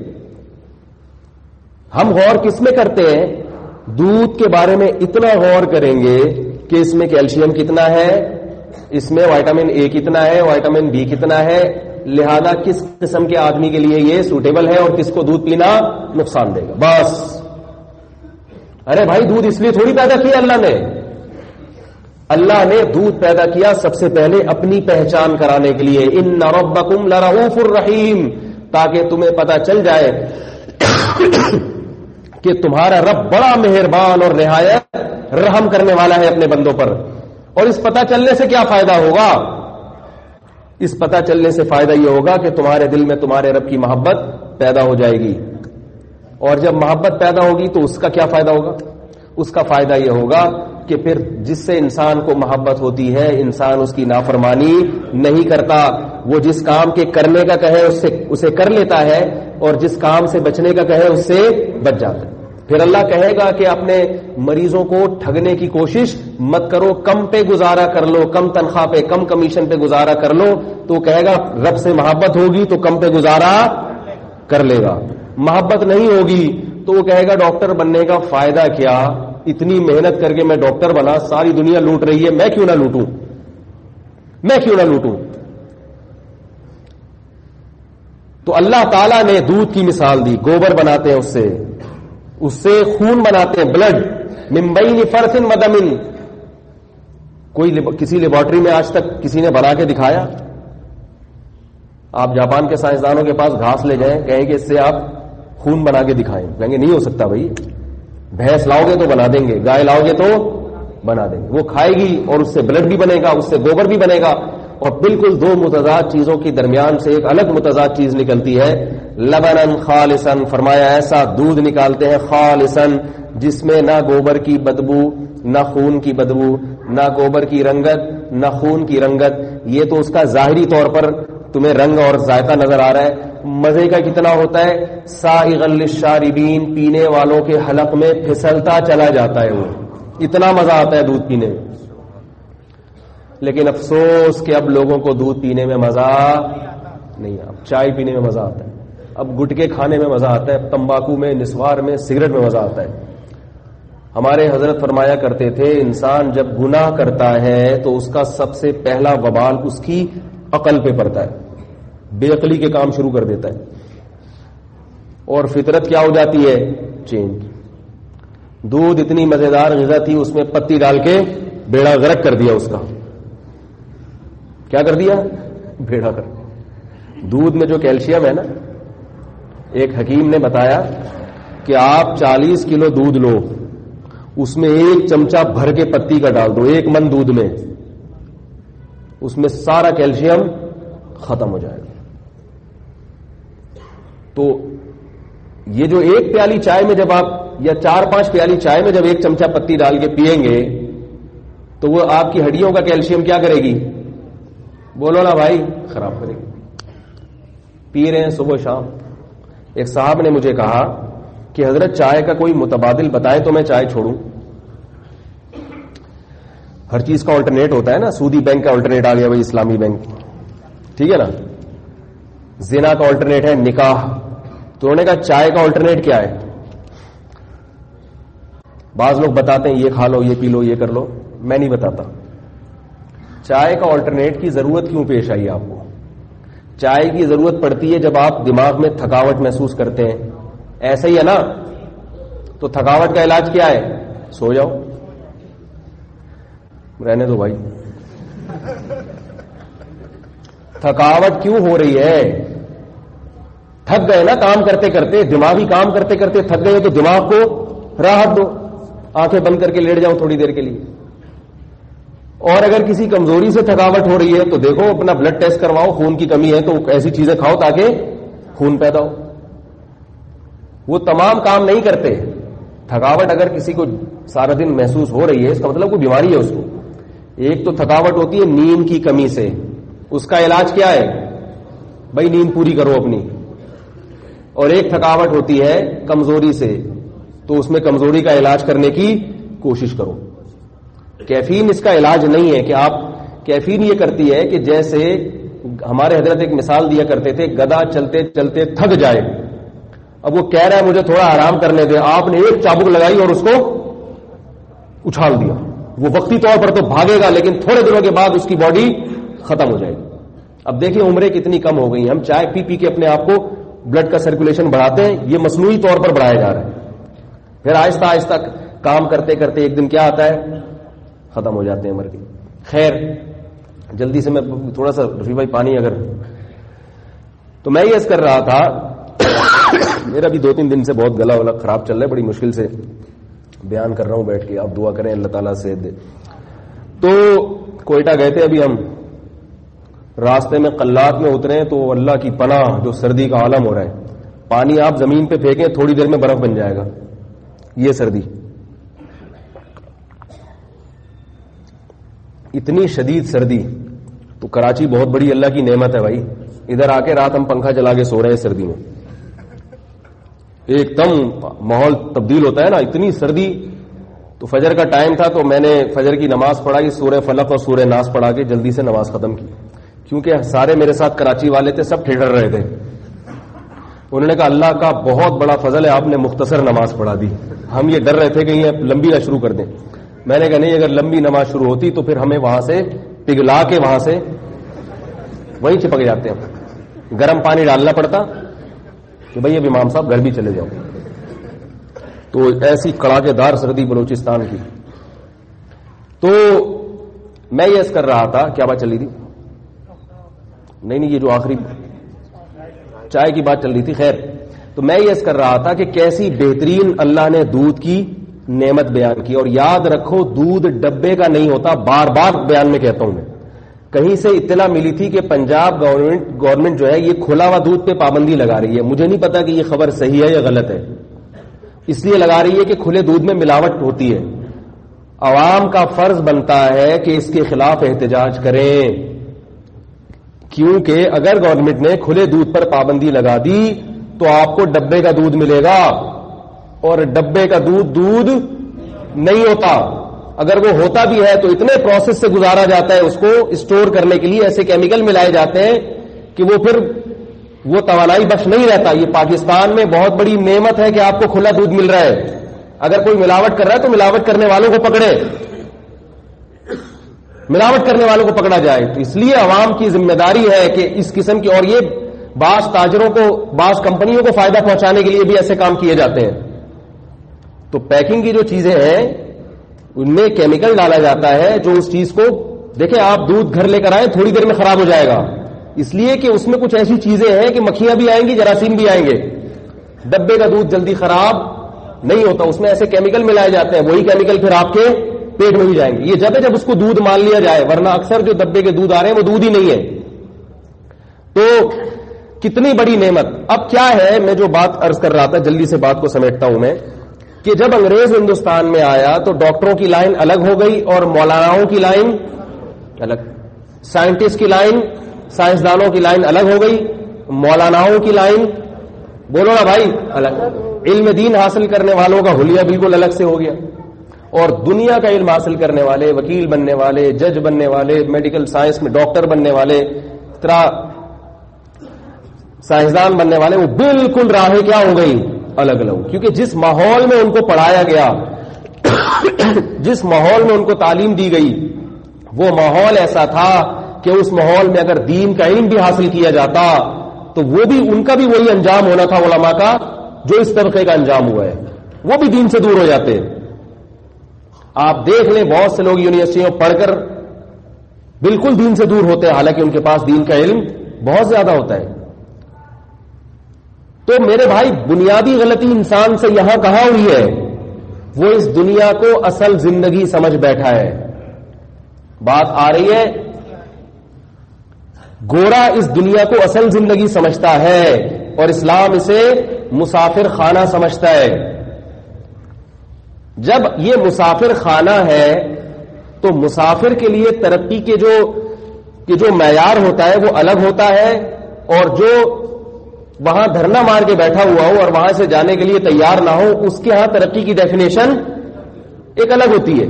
ہم غور کس میں کرتے ہیں؟ دودھ کے بارے میں اتنا غور کریں گے کہ اس میں کیلشیم کتنا ہے، اس میں وائٹامن اے کتنا ہے، وائٹامن بی کتنا ہے، لہذا کس قسم کے آدمی کے لیے یہ سوٹیبل ہے اور کس کو دودھ پینا نقصان دے گا. بس ارے بھائی دودھ اس لیے تھوڑی پیدا کیا اللہ نے. اللہ نے دودھ پیدا کیا سب سے پہلے اپنی پہچان کرانے کے لیے. ان ربکم لرؤوف الرحیم، تاکہ تمہیں پتا چل جائے کہ تمہارا رب بڑا مہربان اور نہایت رحم کرنے والا ہے اپنے بندوں پر. اور اس پتہ چلنے سے کیا فائدہ ہوگا؟ اس پتہ چلنے سے فائدہ یہ ہوگا کہ تمہارے دل میں تمہارے رب کی محبت پیدا ہو جائے گی. اور جب محبت پیدا ہوگی تو اس کا کیا فائدہ ہوگا؟ اس کا فائدہ یہ ہوگا کہ پھر جس سے انسان کو محبت ہوتی ہے انسان اس کی نافرمانی نہیں کرتا. وہ جس کام کے کرنے کا کہے اس سے اسے کر لیتا ہے، اور جس کام سے بچنے کا کہے اس سے بچ جاتا ہے. پھر اللہ کہے گا کہ اپنے مریضوں کو ٹھگنے کی کوشش مت کرو، کم پہ گزارا کر لو، کم تنخواہ پہ کم کمیشن پہ گزارا کر لو. تو کہے گا رب سے محبت ہوگی تو کم پہ گزارا کر لے گا. محبت نہیں ہوگی تو وہ کہے گا ڈاکٹر بننے کا فائدہ کیا، اتنی محنت کر کے میں ڈاکٹر بنا، ساری دنیا لوٹ رہی ہے، میں کیوں نہ لوٹوں میں کیوں نہ لوٹوں تو اللہ تعالیٰ نے دودھ کی مثال دی. گوبر بناتے ہیں اس سے اس سے خون بناتے ہیں، بلڈ. من بین فرث ودم، کوئی کسی لیبارٹری میں آج تک کسی نے بنا کے دکھایا؟ آپ جاپان کے سائنسدانوں کے پاس گھاس لے جائیں، کہیں کہ اس سے آپ خون بنا کے دکھائیں، کہیں گے نہیں ہو سکتا بھائی. بھینس لاؤ گے تو بنا دیں گے، گائے لاؤ گے تو بنا دیں گے. وہ کھائے گی اور اس سے بلڈ بھی بنے گا، اس سے گوبر بھی بنے گا. اور بالکل دو متضاد چیزوں کی درمیان سے ایک الگ متضاد چیز نکلتی ہے. لبنن خالصن، فرمایا ایسا دودھ نکالتے ہیں خالصن جس میں نہ گوبر کی بدبو، نہ خون کی بدبو، نہ گوبر کی رنگت، نہ خون کی رنگت. یہ تو اس کا ظاہری طور پر تمہیں رنگ اور ذائقہ نظر آ رہا ہے. مزے کا کتنا ہوتا ہے؟ سائغا للشاربین، پینے والوں کے حلق میں پھسلتا چلا جاتا ہے. وہ اتنا مزہ آتا ہے دودھ پینے میں. لیکن افسوس کہ اب لوگوں کو دودھ پینے میں مزہ نہیں. اب چائے پینے میں مزہ آتا ہے، اب گٹکے کھانے میں مزہ آتا ہے، تمباکو میں، نسوار میں، سگریٹ میں مزہ آتا ہے. ہمارے حضرت فرمایا کرتے تھے انسان جب گناہ کرتا ہے تو اس کا سب سے پہلا وبال اس کی عقل پہ پڑتا ہے، بے عقلی کے کام شروع کر دیتا ہے. اور فطرت کیا ہو جاتی ہے؟ چینج. دودھ اتنی مزیدار غذا تھی, اس میں پتی ڈال کے بیڑا غرق کر دیا. اس کا کیا کر دیا؟ بیڑا غرق. دودھ میں جو کیلشیم ہے نا, ایک حکیم نے بتایا کہ آپ چالیس کلو دودھ لو, اس میں ایک چمچہ بھر کے پتی کا ڈال دو, ایک من دودھ میں, اس میں سارا کیلشیم ختم ہو جائے گا. تو یہ جو ایک پیالی چائے میں جب آپ, یا چار پانچ پیالی چائے میں جب ایک چمچہ پتی ڈال کے پیئیں گے تو وہ آپ کی ہڈیوں کا کیلشیم کیا کرے گی؟ بولو نا بھائی, خراب کرے گی. پی رہے ہیں صبح شام. ایک صاحب نے مجھے کہا کہ حضرت چائے کا کوئی متبادل بتائیں تو میں چائے چھوڑوں. ہر چیز کا آلٹرنیٹ ہوتا ہے نا, سودی بینک کا آلٹرنیٹ آ گیا بھائی اسلامی بینک, ٹھیک ہے نا. زنا کا آلٹرنیٹ ہے نکاح. تو انہوں نے کہا چائے کا آلٹرنیٹ کیا ہے؟ بعض لوگ بتاتے ہیں یہ کھا لو, یہ پی لو, یہ کر لو. میں نہیں بتاتا. چائے کا آلٹرنیٹ کی ضرورت کیوں پیش آئی آپ کو؟ چائے کی ضرورت پڑتی ہے جب آپ دماغ میں تھکاوٹ محسوس کرتے ہیں. ایسا ہی ہے نا؟ تو تھکاوٹ کا علاج کیا ہے؟ سو جاؤ. رہنے دو بھائی. تھکاوٹ کیوں ہو رہی ہے؟ تھک گئے نا کام کرتے کرتے, دماغی کام کرتے کرتے تھک گئے, تو دماغ کو راحت دو, آنکھیں بند کر کے لیٹ جاؤ تھوڑی دیر کے لیے. اور اگر کسی کمزوری سے تھکاوٹ ہو رہی ہے تو دیکھو اپنا بلڈ ٹیسٹ کرواؤ, خون کی کمی ہے تو ایسی چیزیں کھاؤ تاکہ خون پیدا ہو. وہ تمام کام نہیں کرتے. تھکاوٹ اگر کسی کو سارا دن محسوس ہو رہی ہے اس کا مطلب کوئی بیماری ہے اس کو. ایک تو تھکاوٹ ہوتی ہے نیند کی کمی سے, اس کا علاج کیا ہے بھائی؟ نیند پوری کرو اپنی. اور ایک تھکاوٹ ہوتی ہے کمزوری سے, تو اس میں کمزوری کا علاج کرنے کی کوشش کرو. کیفین اس کا علاج نہیں ہے کہ آپ, کیفین یہ کرتی ہے کہ جیسے ہمارے حضرت ایک مثال دیا کرتے تھے, گدھا چلتے چلتے تھک جائے, اب وہ کہہ رہا ہے مجھے تھوڑا آرام کرنے دے, آپ نے ایک چابک لگائی اور اس کو اچھال دیا. وہ وقتی طور پر تو بھاگے گا لیکن تھوڑے دنوں کے بعد اس کی باڈی ختم ہو جائے گی. اب دیکھیں عمریں کتنی کم ہو گئی ہیں. ہم چائے پی پی کے اپنے آپ کو بلڈ کا سرکولیشن بڑھاتے ہیں, یہ مصنوعی طور پر بڑھایا جا رہا ہے. پھر آہستہ آہستہ کام کرتے کرتے ایک دن کیا آتا ہے؟ ختم ہو جاتے ہیں, مر کے. خیر جلدی سے میں تھوڑا سا رفیع بھائی پانی اگر, تو میں یہ عرض کر رہا تھا میرا بھی دو تین دن سے بہت گلا ولا خراب چل رہا ہے, بڑی مشکل سے بیان کر رہا ہوں بیٹھ کے, آپ دعا کریں اللہ تعالیٰ سے دے. تو کوئٹہ گئے تھے ابھی ہم, راستے میں قلات میں اترے تو اللہ کی پناہ جو سردی کا عالم ہو رہا ہے. پانی آپ زمین پہ پھینکیں تھوڑی دیر میں برف بن جائے گا, یہ سردی. اتنی شدید سردی. تو کراچی بہت بڑی اللہ کی نعمت ہے بھائی, ادھر آ کے رات ہم پنکھا چلا کے سو رہے ہیں سردی میں. ایک دم ماحول تبدیل ہوتا ہے نا, اتنی سردی. تو فجر کا ٹائم تھا تو میں نے فجر کی نماز پڑھا, سورہ فلق اور سورہ ناس پڑھا کے جلدی سے نماز ختم کی, کیونکہ سارے میرے ساتھ کراچی والے تھے, سب ٹھٹر رہے تھے. انہوں نے کہا اللہ کا بہت بڑا فضل ہے, آپ نے مختصر نماز پڑھا دی. ہم یہ ڈر رہے تھے کہ یہ لمبی نہ شروع کر دیں. میں نے کہا نہیں, اگر لمبی نماز شروع ہوتی تو پھر ہمیں وہاں سے پگھلا کے وہاں سے وہیں چپک جاتے ہیں. گرم پانی ڈالنا پڑتا کہ بھائی اب امام صاحب گھر بھی چلے جاؤ. تو ایسی کڑاکے دار سردی بلوچستان کی. تو میں یہ عرض کر رہا تھا, کیا بات چل رہی تھی؟ نہیں نہیں یہ جو آخری چائے کی بات چل رہی تھی. خیر, تو میں یہ عرض کر رہا تھا کہ کیسی بہترین اللہ نے دودھ کی نعمت بیان کی. اور یاد رکھو دودھ ڈبے کا نہیں ہوتا, بار بار بیان میں کہتا ہوں میں. کہیں سے اطلاع ملی تھی کہ پنجاب گورنمنٹ گورنمنٹ جو ہے یہ کھلا ہوا دودھ پہ پابندی لگا رہی ہے. مجھے نہیں پتا کہ یہ خبر صحیح ہے یا غلط ہے, اس لیے لگا رہی ہے کہ کھلے دودھ میں ملاوٹ ہوتی ہے. عوام کا فرض بنتا ہے کہ اس کے خلاف احتجاج کریں, کیونکہ اگر گورنمنٹ نے کھلے دودھ پر پابندی لگا دی تو آپ کو ڈبے کا دودھ ملے گا, اور ڈبے کا دودھ دودھ نہیں ہوتا. اگر وہ ہوتا بھی ہے تو اتنے پروسیس سے گزارا جاتا ہے, اس کو اسٹور کرنے کے لیے ایسے کیمیکل ملائے جاتے ہیں کہ وہ پھر وہ توانائی بخش نہیں رہتا. یہ پاکستان میں بہت بڑی نعمت ہے کہ آپ کو کھلا دودھ مل رہا ہے. اگر کوئی ملاوٹ کر رہا ہے تو ملاوٹ کرنے والوں کو پکڑے, ملاوٹ کرنے والوں کو پکڑا جائے. تو اس لیے عوام کی ذمہ داری ہے کہ اس قسم کی, اور یہ بعض تاجروں کو, بعض کمپنیوں کو فائدہ پہنچانے کے لیے بھی ایسے کام کیے جاتے ہیں. تو پیکنگ کی جو چیزیں ہیں ان میں کیمیکل ڈالا جاتا ہے جو اس چیز کو, دیکھیں آپ دودھ گھر لے کر آئیں تھوڑی دیر میں خراب ہو جائے گا, اس لیے کہ اس میں کچھ ایسی چیزیں ہیں کہ مکھیاں بھی آئیں گی, جراثیم بھی آئیں گے. ڈبے کا دودھ جلدی خراب نہیں ہوتا, اس میں ایسے کیمیکل ملائے جاتے ہیں, وہی کیمیکل پھر آپ کے پیٹ میں بھی جائیں گے. یہ جب ہے جب اس کو دودھ مان لیا جائے, ورنہ اکثر جو ڈبے کے دودھ آ رہے ہیں وہ دودھ ہی نہیں ہے. تو کتنی بڑی نعمت. اب کیا ہے, میں جو بات عرض کر رہا تھا, جلدی سے بات کو سمیٹتا ہوں میں, کہ جب انگریز ہندوستان میں آیا تو ڈاکٹروں کی لائن الگ ہو گئی اور مولاناؤں کی لائن الگ, سائنٹسٹ کی لائن, سائنسدانوں کی لائن الگ ہو گئی, مولاناؤں کی لائن, بولو نا بھائی, الگ. علم دین حاصل کرنے والوں کا حلیہ بالکل الگ سے ہو گیا, اور دنیا کا علم حاصل کرنے والے, وکیل بننے والے, جج بننے والے, میڈیکل سائنس میں ڈاکٹر بننے والے, طرح سائنسدان بننے والے, وہ بالکل راہیں کیا ہو گئی, الگ الگ. کیونکہ جس ماحول میں ان کو پڑھایا گیا, جس ماحول میں ان کو تعلیم دی گئی, وہ ماحول ایسا تھا کہ اس ماحول میں اگر دین کا علم بھی حاصل کیا جاتا تو وہ بھی, ان کا بھی وہی انجام ہونا تھا علماء کا جو اس طبقے کا انجام ہوا ہے, وہ بھی دین سے دور ہو جاتے. آپ دیکھ لیں بہت سے لوگ یونیورسٹیوں پڑھ کر بالکل دین سے دور ہوتے ہیں, حالانکہ ان کے پاس دین کا علم بہت زیادہ ہوتا ہے. تو میرے بھائی, بنیادی غلطی انسان سے یہاں کہاں ہوئی ہے, وہ اس دنیا کو اصل زندگی سمجھ بیٹھا ہے. بات آ رہی ہے, گورا اس دنیا کو اصل زندگی سمجھتا ہے اور اسلام اسے مسافر خانہ سمجھتا ہے. جب یہ مسافر خانہ ہے تو مسافر کے لیے ترقی کے جو کہ جو معیار ہوتا ہے وہ الگ ہوتا ہے, اور جو وہاں دھرنا مار کے بیٹھا ہوا ہو اور وہاں سے جانے کے لیے تیار نہ ہو, اس کے ہاں ترقی کی ڈیفینیشن ایک الگ ہوتی ہے.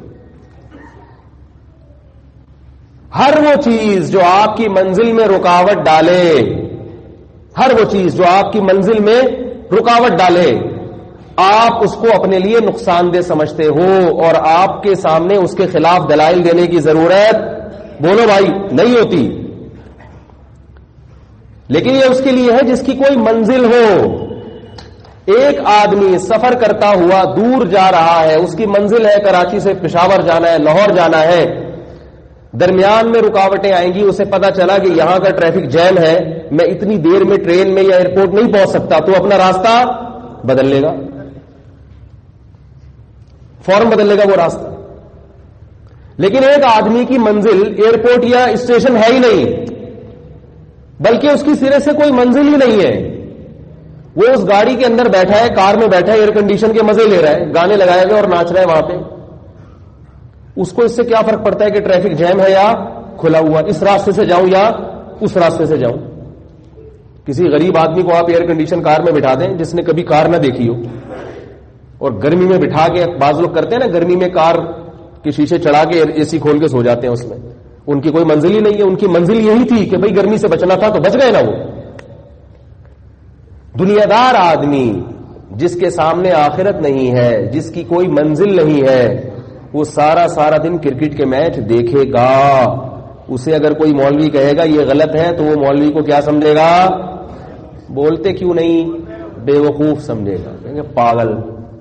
ہر وہ چیز جو آپ کی منزل میں رکاوٹ ڈالے, ہر وہ چیز جو آپ کی منزل میں رکاوٹ ڈالے, آپ اس کو اپنے لیے نقصان دہ سمجھتے ہو, اور آپ کے سامنے اس کے خلاف دلائل دینے کی ضرورت, بولو بھائی, نہیں ہوتی. لیکن یہ اس کے لیے ہے جس کی کوئی منزل ہو. ایک آدمی سفر کرتا ہوا دور جا رہا ہے, اس کی منزل ہے کراچی سے پشاور جانا ہے, لاہور جانا ہے, درمیان میں رکاوٹیں آئیں گی, اسے پتا چلا کہ یہاں کا ٹریفک جیم ہے, میں اتنی دیر میں ٹرین میں یا ایئرپورٹ نہیں پہنچ سکتا, تو اپنا راستہ بدل لے گا, فوراً بدل لے گا وہ راستہ. لیکن ایک آدمی کی منزل ایئرپورٹ یا اسٹیشن ہے ہی نہیں, بلکہ اس کی سرے سے کوئی منزل ہی نہیں ہے, وہ اس گاڑی کے اندر بیٹھا ہے, کار میں بیٹھا ہے, ایئر کنڈیشن کے مزے لے رہا ہے, گانے لگائے ہوئے اور ناچ رہا ہے وہاں پہ. اس کو اس سے کیا فرق پڑتا ہے کہ ٹریفک جیم ہے یا کھلا ہوا, اس راستے سے جاؤں یا اس راستے سے جاؤں. کسی غریب آدمی کو آپ ایئر کنڈیشن کار میں بٹھا دیں جس نے کبھی کار نہ دیکھی ہو, اور گرمی میں بٹھا کے, بعض لوگ کرتے ہیں نا گرمی میں کار کے شیشے چڑھا کے اے سی کھول کے سو جاتے ہیں اس میں, ان کی کوئی منزل ہی نہیں ہے. ان کی منزل یہی تھی کہ بھئی گرمی سے بچنا تھا تو بچ گئے نا وہ. دنیا دار آدمی جس کے سامنے آخرت نہیں ہے, جس کی کوئی منزل نہیں ہے, وہ سارا سارا دن کرکٹ کے میچ دیکھے گا. اسے اگر کوئی مولوی کہے گا یہ غلط ہے تو وہ مولوی کو کیا سمجھے گا, بولتے کیوں نہیں, بے وقوف سمجھے گا, کہیں گے پاگل.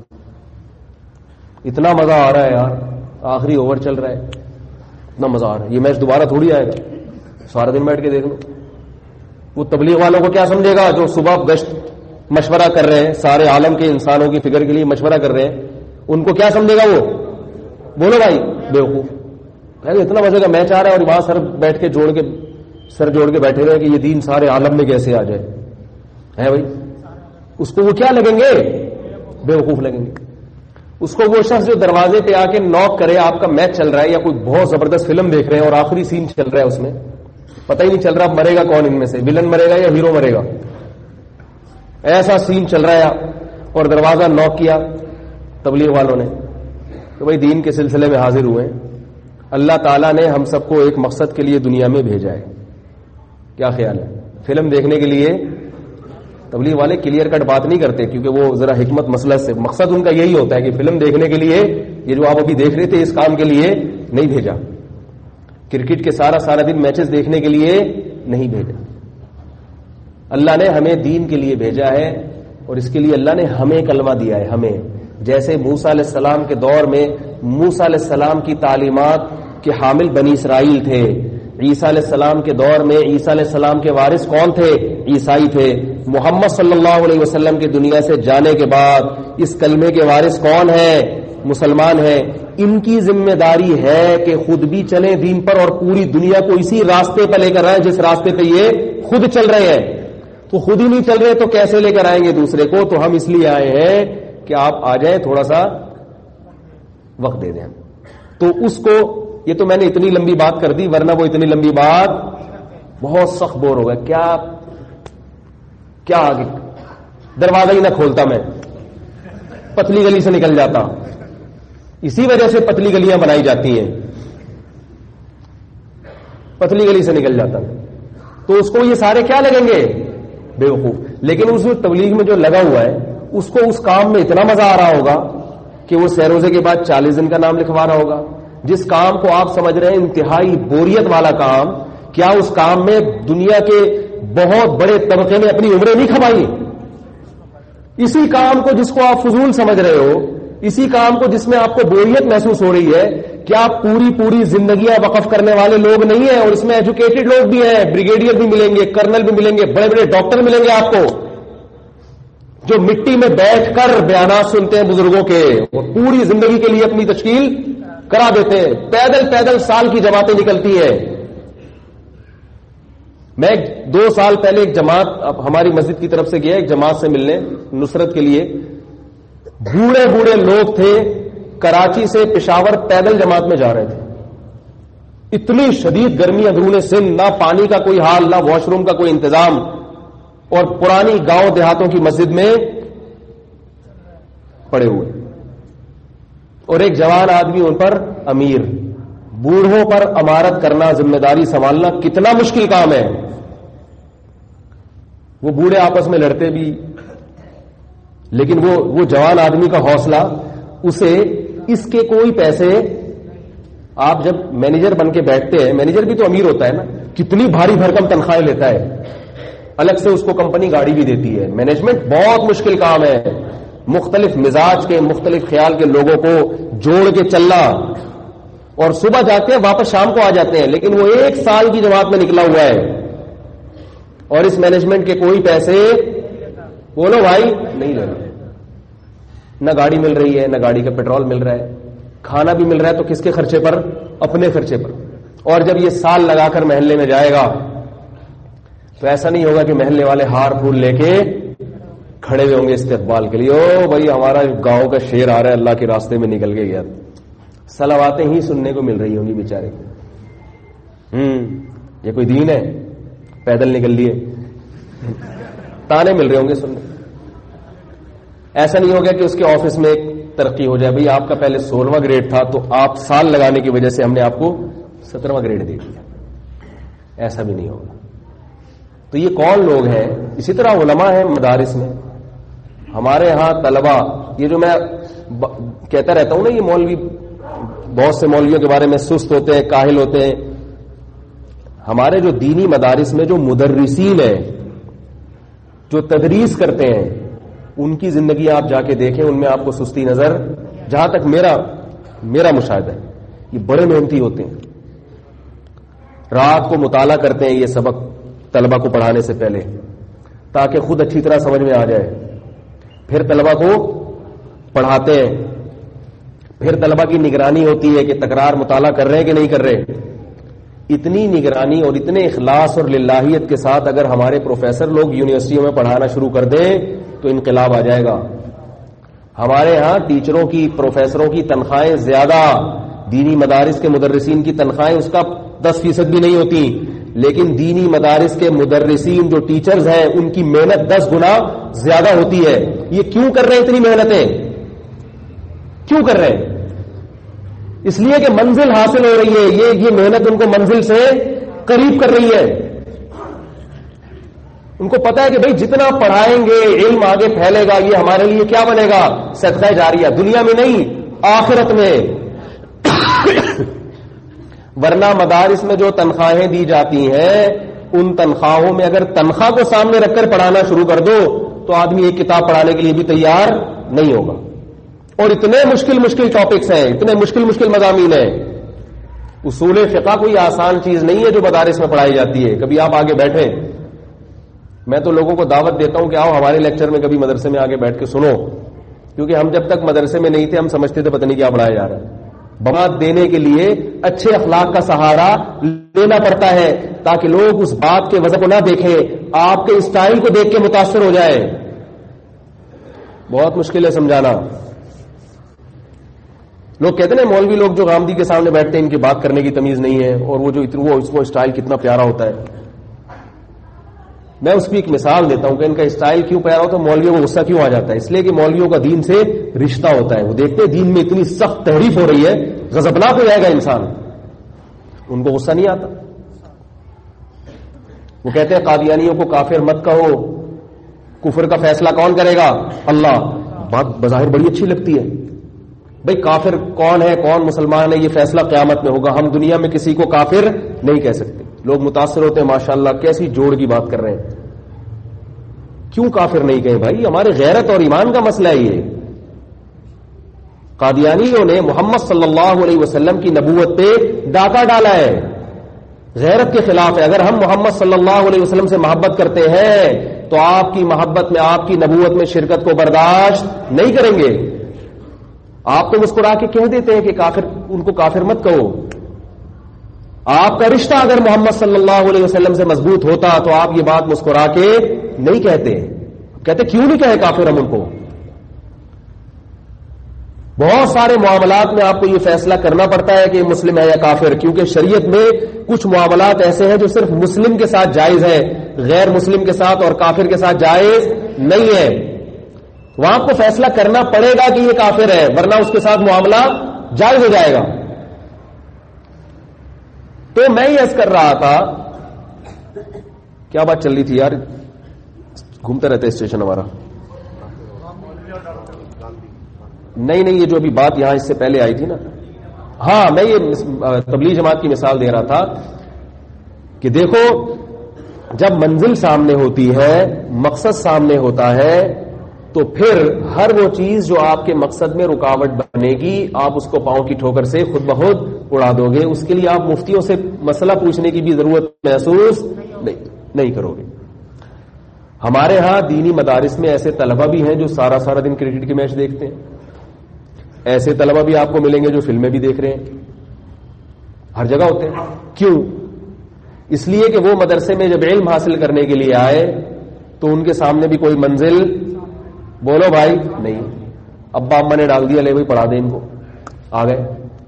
اتنا مزہ آ رہا ہے یار, آخری اوور چل رہا ہے, اتنا مزہ آ رہا ہے, یہ میچ دوبارہ تھوڑی آئے گا, سارا دن بیٹھ کے دیکھ لو. وہ تبلیغ والوں کو کیا سمجھے گا جو صبح گشت مشورہ کر رہے ہیں, سارے عالم کے انسانوں کی فکر کے لیے مشورہ کر رہے ہیں, ان کو کیا سمجھے گا وہ, بولو بھائی, بیوقوف. اتنا مزے کا میچ آ رہا ہے اور وہاں سر بیٹھ کے جوڑ کے سر جوڑ کے بیٹھے رہے کہ یہ دین سارے عالم میں کیسے آ جائے ہے بھائی. اس کو وہ کیا لگیں گے, بیوقوف لگیں گے. اس کو وہ شخص جو دروازے پہ آ کے نوک کرے, آپ کا میچ چل رہا ہے یا کوئی بہت زبردست فلم دیکھ رہے ہیں اور آخری سین چل رہا ہے, اس میں پتہ ہی نہیں چل رہا مرے گا کون ان میں سے, ولن مرے گا یا ہیرو مرے گا, ایسا سین چل رہا ہے, اور دروازہ نوک کیا تبلیغ والوں نے تو بھائی دین کے سلسلے میں حاضر ہوئے. اللہ تعالیٰ نے ہم سب کو ایک مقصد کے لیے دنیا میں بھیجا ہے, کیا خیال ہے؟ فلم دیکھنے کے لیے. تبلیغ والے کلیئر کٹ بات نہیں کرتے کیونکہ وہ ذرا حکمت مسئلہ سے, مقصد ان کا یہی ہوتا ہے کہ فلم دیکھنے کے لیے, یہ جو آپ ابھی دیکھ رہے تھے اس کام کے لیے نہیں بھیجا, کرکٹ کے سارا سارا دن میچز دیکھنے کے لیے نہیں بھیجا. اللہ نے ہمیں دین کے لیے بھیجا ہے اور اس کے لیے اللہ نے ہمیں کلمہ دیا ہے. ہمیں جیسے موسیٰ علیہ السلام کے دور میں موسیٰ علیہ السلام کی تعلیمات کے حامل بنی اسرائیل تھے, عیسیٰ علیہ السلام کے دور میں عیسیٰ علیہ السلام کے وارث کون تھے؟ عیسائی تھے. محمد صلی اللہ علیہ وسلم کے دنیا سے جانے کے بعد اس کلمے کے وارث کون ہیں؟ مسلمان ہیں. ان کی ذمہ داری ہے کہ خود بھی چلیں دین پر اور پوری دنیا کو اسی راستے پر لے کر آئیں جس راستے پہ یہ خود چل رہے ہیں. تو خود ہی نہیں چل رہے تو کیسے لے کر آئیں گے دوسرے کو؟ تو ہم اس لیے آئے ہیں کہ آپ آ جائیں, تھوڑا سا وقت دے دیں. تو اس کو, یہ تو میں نے اتنی لمبی بات کر دی, ورنہ وہ اتنی لمبی بات بہت سخت بور ہوگا. کیا کیا آگے دروازہ ہی نہ کھولتا, میں پتلی گلی سے نکل جاتا. اسی وجہ سے پتلی گلیاں بنائی جاتی ہیں, پتلی گلی سے نکل جاتا. تو اس کو یہ سارے کیا لگیں گے؟ بے وقوف. لیکن اس تبلیغ میں جو لگا ہوا ہے اس کو اس کام میں اتنا مزہ آ رہا ہوگا کہ وہ سہ روزے کے بعد چالیس دن کا نام لکھوا رہا ہوگا. جس کام کو آپ سمجھ رہے ہیں انتہائی بوریت والا کام, کیا اس کام میں دنیا کے بہت بڑے طبقے نے اپنی عمریں نہیں کھوائی؟ اسی کام کو جس کو آپ فضول سمجھ رہے ہو, اسی کام کو جس میں آپ کو بوریت محسوس ہو رہی ہے, کیا آپ پوری پوری زندگیاں وقف کرنے والے لوگ نہیں ہیں؟ اور اس میں ایجوکیٹڈ لوگ بھی ہیں, بریگیڈیئر بھی ملیں گے, کرنل بھی ملیں گے, بڑے بڑے ڈاکٹر ملیں گے آپ کو, جو مٹی میں بیٹھ کر بیانات سنتے ہیں بزرگوں کے اور پوری زندگی کے لیے اپنی تشکیل کرا دیتے ہیں. پیدل پیدل سال کی جماعتیں نکلتی ہیں. میں دو سال پہلے ایک جماعت ہماری مسجد کی طرف سے گیا, ایک جماعت سے ملنے نصرت کے لیے. بوڑھے بوڑھے لوگ تھے, کراچی سے پشاور پیدل جماعت میں جا رہے تھے. اتنی شدید گرمی اندرون سندھ, نہ پانی کا کوئی حال, نہ واش روم کا کوئی انتظام, اور پرانی گاؤں دیہاتوں کی مسجد میں پڑے ہوئے. اور ایک جوان آدمی ان پر امیر. بوڑھوں پر امارت کرنا, ذمہ داری سنبھالنا کتنا مشکل کام ہے. وہ بوڑھے آپس میں لڑتے بھی, لیکن وہ وہ جوان آدمی کا حوصلہ, اسے اس کے کوئی پیسے, آپ جب مینیجر بن کے بیٹھتے ہیں, مینیجر بھی تو امیر ہوتا ہے نا, کتنی بھاری بھرکم تنخواہیں لیتا ہے, الگ سے اس کو کمپنی گاڑی بھی دیتی ہے. مینجمنٹ بہت مشکل کام ہے, مختلف مزاج کے, مختلف خیال کے لوگوں کو جوڑ کے چلنا. اور صبح جاتے ہیں واپس شام کو آ جاتے ہیں, لیکن وہ ایک سال کی جماعت میں نکلا ہوا ہے, اور اس مینجمنٹ کے کوئی پیسے بولو بھائی نہیں لے رہے. نہ گاڑی مل رہی ہے, نہ گاڑی کا پیٹرول مل رہا ہے, کھانا بھی مل رہا ہے تو کس کے خرچے پر؟ اپنے خرچے پر. اور جب یہ سال لگا کر محلے میں جائے گا تو ایسا نہیں ہوگا کہ محلے والے ہار پھول لے کے کھڑے ہوئے ہوں گے استقبال کے لیے, او بھائی ہمارا گاؤں کا شیر آ رہا ہے, اللہ کے راستے میں نکل کے گیا. صلواتیں ہی سننے کو مل رہی ہوں گی بیچارے. ہوں یہ کوئی دین ہے؟ پیدل نکل لیے, تانے مل رہے ہوں گے سننے. ایسا نہیں ہوگا کہ اس کے آفس میں ایک ترقی ہو جائے, بھئی آپ کا پہلے سولہواں گریڈ تھا تو آپ سال لگانے کی وجہ سے ہم نے آپ کو سترواں گریڈ دے دیا. ایسا بھی نہیں ہوگا. تو یہ کون لوگ ہیں؟ اسی طرح علماء ہیں مدارس میں. ہمارے ہاں طلبہ, یہ جو میں کہتا رہتا ہوں نا, یہ مولوی بہت سے مولویوں کے بارے میں سست ہوتے ہیں, کاہل ہوتے ہیں. ہمارے جو دینی مدارس میں جو مدرسین ہیں, جو تدریس کرتے ہیں, ان کی زندگی آپ جا کے دیکھیں, ان میں آپ کو سستی نظر, جہاں تک میرا میرا مشاہدہ ہے, یہ بڑے محنتی ہوتے ہیں. رات کو مطالعہ کرتے ہیں یہ سبق طلبہ کو پڑھانے سے پہلے, تاکہ خود اچھی طرح سمجھ میں آ جائے. پھر طلبہ کو پڑھاتے ہیں. پھر طلبہ کی نگرانی ہوتی ہے کہ تکرار مطالعہ کر رہے ہیں کہ نہیں کر رہے. اتنی نگرانی اور اتنے اخلاص اور للہیت کے ساتھ اگر ہمارے پروفیسر لوگ یونیورسٹیوں میں پڑھانا شروع کر دیں تو انقلاب آ جائے گا. ہمارے ہاں ٹیچروں کی, پروفیسروں کی تنخواہیں زیادہ, دینی مدارس کے مدرسین کی تنخواہیں اس کا دس فیصد بھی نہیں ہوتی, لیکن دینی مدارس کے مدرسین جو ٹیچرز ہیں ان کی محنت دس گنا زیادہ ہوتی ہے. یہ کیوں کر رہے ہیں اتنی محنتیں؟ کیوں کر رہے ہیں؟ اس لیے کہ منزل حاصل ہو رہی ہے. یہ یہ محنت ان کو منزل سے قریب کر رہی ہے. ان کو پتا ہے کہ بھئی جتنا پڑھائیں گے علم آگے پھیلے گا, یہ ہمارے لیے کیا بنے گا؟ صدقہ جاریہ, دنیا میں نہیں آخرت میں. ورنہ مدارس میں جو تنخواہیں دی جاتی ہیں ان تنخواہوں میں اگر تنخواہ کو سامنے رکھ کر پڑھانا شروع کر دو تو آدمی ایک کتاب پڑھانے کے لیے بھی تیار نہیں ہوگا. اور اتنے مشکل مشکل ٹاپکس ہیں, اتنے مشکل مشکل مضامین ہیں. اصول فقہ کوئی آسان چیز نہیں ہے جو مدارس میں پڑھائی جاتی ہے. کبھی آپ آگے بیٹھیں, میں تو لوگوں کو دعوت دیتا ہوں کہ آؤ ہمارے لیکچر میں کبھی مدرسے میں آگے بیٹھ کے سنو, کیونکہ ہم جب تک مدرسے میں نہیں تھے ہم سمجھتے تھے پتہ نہیں کیا پڑھایا جا رہا ہے. بات دینے کے لیے اچھے اخلاق کا سہارا لینا پڑتا ہے تاکہ لوگ اس بات کے وجہ کو نہ دیکھیں, آپ کے اسٹائل کو دیکھ کے متاثر ہو جائے. بہت مشکل ہے سمجھانا. لوگ کہتے ہیں مولوی لوگ جو غامدی کے سامنے بیٹھتے ہیں ان کی بات کرنے کی تمیز نہیں ہے, اور وہ جو وہ اس کو اسٹائل کتنا پیارا ہوتا ہے. میں اس کی ایک مثال دیتا ہوں کہ ان کا اسٹائل کیوں پیارا ہوتا ہے, مولویوں کو غصہ کیوں آ جاتا ہے. اس لیے کہ مولویوں کا دین سے رشتہ ہوتا ہے. وہ دیکھتے ہیں دین میں اتنی سخت تحریف ہو رہی ہے, غضبناک ہو جائے گا انسان, ان کو غصہ نہیں آتا. وہ کہتے ہیں قادیانیوں کو کافر مت کہو, کفر کا فیصلہ کون کرے گا؟ اللہ. بات بظاہر بڑی اچھی لگتی ہے. بھئی کافر کون ہے کون مسلمان ہے یہ فیصلہ قیامت میں ہوگا, ہم دنیا میں کسی کو کافر نہیں کہہ سکتے. لوگ متاثر ہوتے ہیں, ماشاءاللہ کیسی جوڑ کی بات کر رہے ہیں. کیوں کافر نہیں کہے بھائی؟ ہمارے غیرت اور ایمان کا مسئلہ ہے یہ. قادیانیوں نے محمد صلی اللہ علیہ وسلم کی نبوت پہ ڈاکہ ڈالا ہے, غیرت کے خلاف ہے. اگر ہم محمد صلی اللہ علیہ وسلم سے محبت کرتے ہیں تو آپ کی محبت میں, آپ کی نبوت میں شرکت کو برداشت نہیں کریں گے. آپ تو مسکرا کے کہہ دیتے ہیں کہ کافر, ان کو کافر مت کہو. آپ کا رشتہ اگر محمد صلی اللہ علیہ وسلم سے مضبوط ہوتا تو آپ یہ بات مسکرا کے نہیں کہتے. کہتے کیوں نہیں کہے کافر ہم ان کو؟ بہت سارے معاملات میں آپ کو یہ فیصلہ کرنا پڑتا ہے کہ مسلم ہے یا کافر, کیونکہ شریعت میں کچھ معاملات ایسے ہیں جو صرف مسلم کے ساتھ جائز ہے, غیر مسلم کے ساتھ اور کافر کے ساتھ جائز نہیں ہے. وہاں آپ کو فیصلہ کرنا پڑے گا کہ یہ کافر ہے, ورنہ اس کے ساتھ معاملہ جائز ہو جائے گا. تو میں یہ عرض کر رہا تھا, کیا بات چل رہی تھی یار, گھومتا رہتا ہے اسٹیشن ہمارا. نہیں نہیں یہ جو ابھی بات یہاں اس سے پہلے آئی تھی نا, ہاں میں یہ تبلیغ جماعت کی مثال دے رہا تھا کہ دیکھو جب منزل سامنے ہوتی ہے, مقصد سامنے ہوتا ہے, تو پھر ہر وہ چیز جو آپ کے مقصد میں رکاوٹ بنے گی آپ اس کو پاؤں کی ٹھوکر سے خود بخود اڑا دو گے. اس کے لیے آپ مفتیوں سے مسئلہ پوچھنے کی بھی ضرورت محسوس نہیں, نہیں کرو گے. ہمارے ہاں دینی مدارس میں ایسے طلبہ بھی ہیں جو سارا سارا دن کرکٹ کے میچ دیکھتے ہیں, ایسے طلبہ بھی آپ کو ملیں گے جو فلمیں بھی دیکھ رہے ہیں, ہر جگہ ہوتے ہیں. کیوں؟ اس لیے کہ وہ مدرسے میں جب علم حاصل کرنے کے لیے آئے تو ان کے سامنے بھی کوئی منزل, بولو بھائی, نہیں. ابا اما نے ڈال دیا, لے بھائی پڑھا دیں ان کو, آ گئے.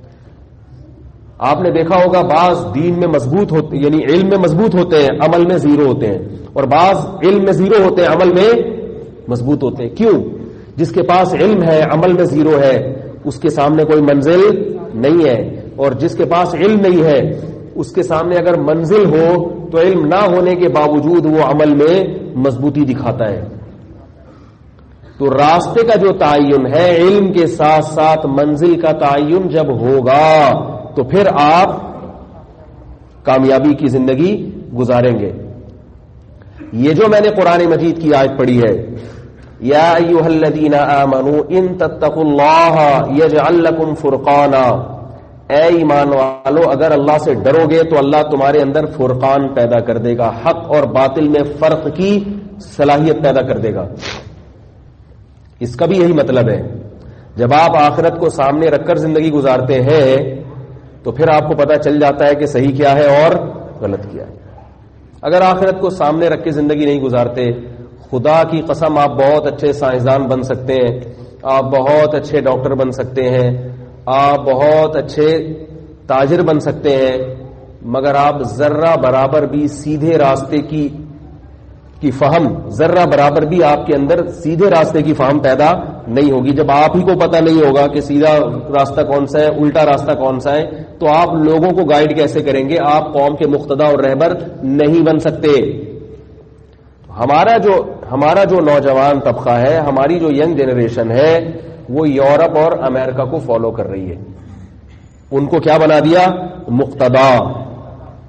آپ نے دیکھا ہوگا بعض دین میں مضبوط ہوتے, یعنی علم میں مضبوط ہوتے ہیں, عمل میں زیرو ہوتے ہیں, اور بعض علم میں زیرو ہوتے ہیں, عمل میں مضبوط ہوتے ہیں. کیوں؟ جس کے پاس علم ہے عمل میں زیرو ہے اس کے سامنے کوئی منزل نہیں ہے, اور جس کے پاس علم نہیں ہے اس کے سامنے اگر منزل ہو تو علم نہ ہونے کے باوجود وہ عمل میں مضبوطی دکھاتا ہے. تو راستے کا جو تعین ہے علم کے ساتھ ساتھ منزل کا تعین جب ہوگا تو پھر آپ کامیابی کی زندگی گزاریں گے. یہ جو میں نے قرآن مجید کی آیت پڑھی ہے, یا ایھا الذین آمنوا ان تتقوا اللہ یجعل لکم فرقانا, اے ایمان والو اگر اللہ سے ڈرو گے تو اللہ تمہارے اندر فرقان پیدا کر دے گا, حق اور باطل میں فرق کی صلاحیت پیدا کر دے گا. اس کا بھی یہی مطلب ہے, جب آپ آخرت کو سامنے رکھ کر زندگی گزارتے ہیں تو پھر آپ کو پتہ چل جاتا ہے کہ صحیح کیا ہے اور غلط کیا ہے. اگر آخرت کو سامنے رکھ کے زندگی نہیں گزارتے, خدا کی قسم آپ بہت اچھے سائنسدان بن سکتے ہیں, آپ بہت اچھے ڈاکٹر بن سکتے ہیں, آپ بہت اچھے تاجر بن سکتے ہیں, مگر آپ ذرہ برابر بھی سیدھے راستے کی کی فہم ذرہ برابر بھی آپ کے اندر سیدھے راستے کی فہم پیدا نہیں ہوگی. جب آپ ہی کو پتہ نہیں ہوگا کہ سیدھا راستہ کون سا ہے, الٹا راستہ کون سا ہے, تو آپ لوگوں کو گائیڈ کیسے کریں گے؟ آپ قوم کے مقتدا اور رہبر نہیں بن سکتے. ہمارا جو ہمارا جو نوجوان طبقہ ہے, ہماری جو ینگ جنریشن ہے, وہ یورپ اور امریکہ کو فالو کر رہی ہے. ان کو کیا بنا دیا؟ مقتدا.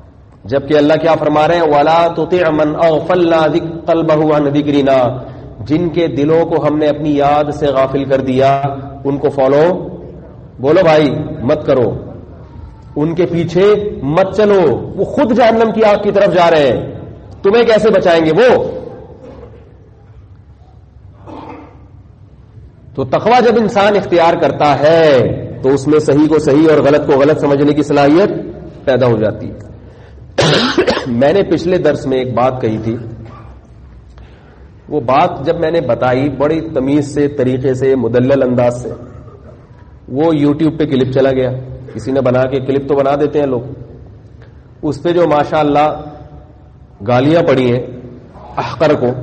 جبکہ اللہ کیا فرما رہے ہیں؟ وَلَا تُطِعْ مَنْ أَغْفَلْنَا قَلْبَهُ عَنْ ذِكْرِنَا، جن کے دلوں کو ہم نے اپنی یاد سے غافل کر دیا ان کو فالو بولو بھائی مت کرو، ان کے پیچھے مت چلو، وہ خود جہنم کی آگ کی طرف جا رہے ہیں، تمہیں کیسے بچائیں گے وہ؟ تو تقویٰ جب انسان اختیار کرتا ہے تو اس میں صحیح کو صحیح اور غلط کو غلط سمجھنے کی صلاحیت پیدا ہو جاتی ہے۔ میں نے پچھلے درس میں ایک بات کہی تھی، وہ بات جب میں نے بتائی بڑی تمیز سے، طریقے سے، مدلل انداز سے، وہ یوٹیوب پہ کلپ چلا گیا، کسی نے بنا کے، کلپ تو بنا دیتے ہیں لوگ، اس پہ جو ماشاء اللہ گالیاں پڑی ہیں احقر کو،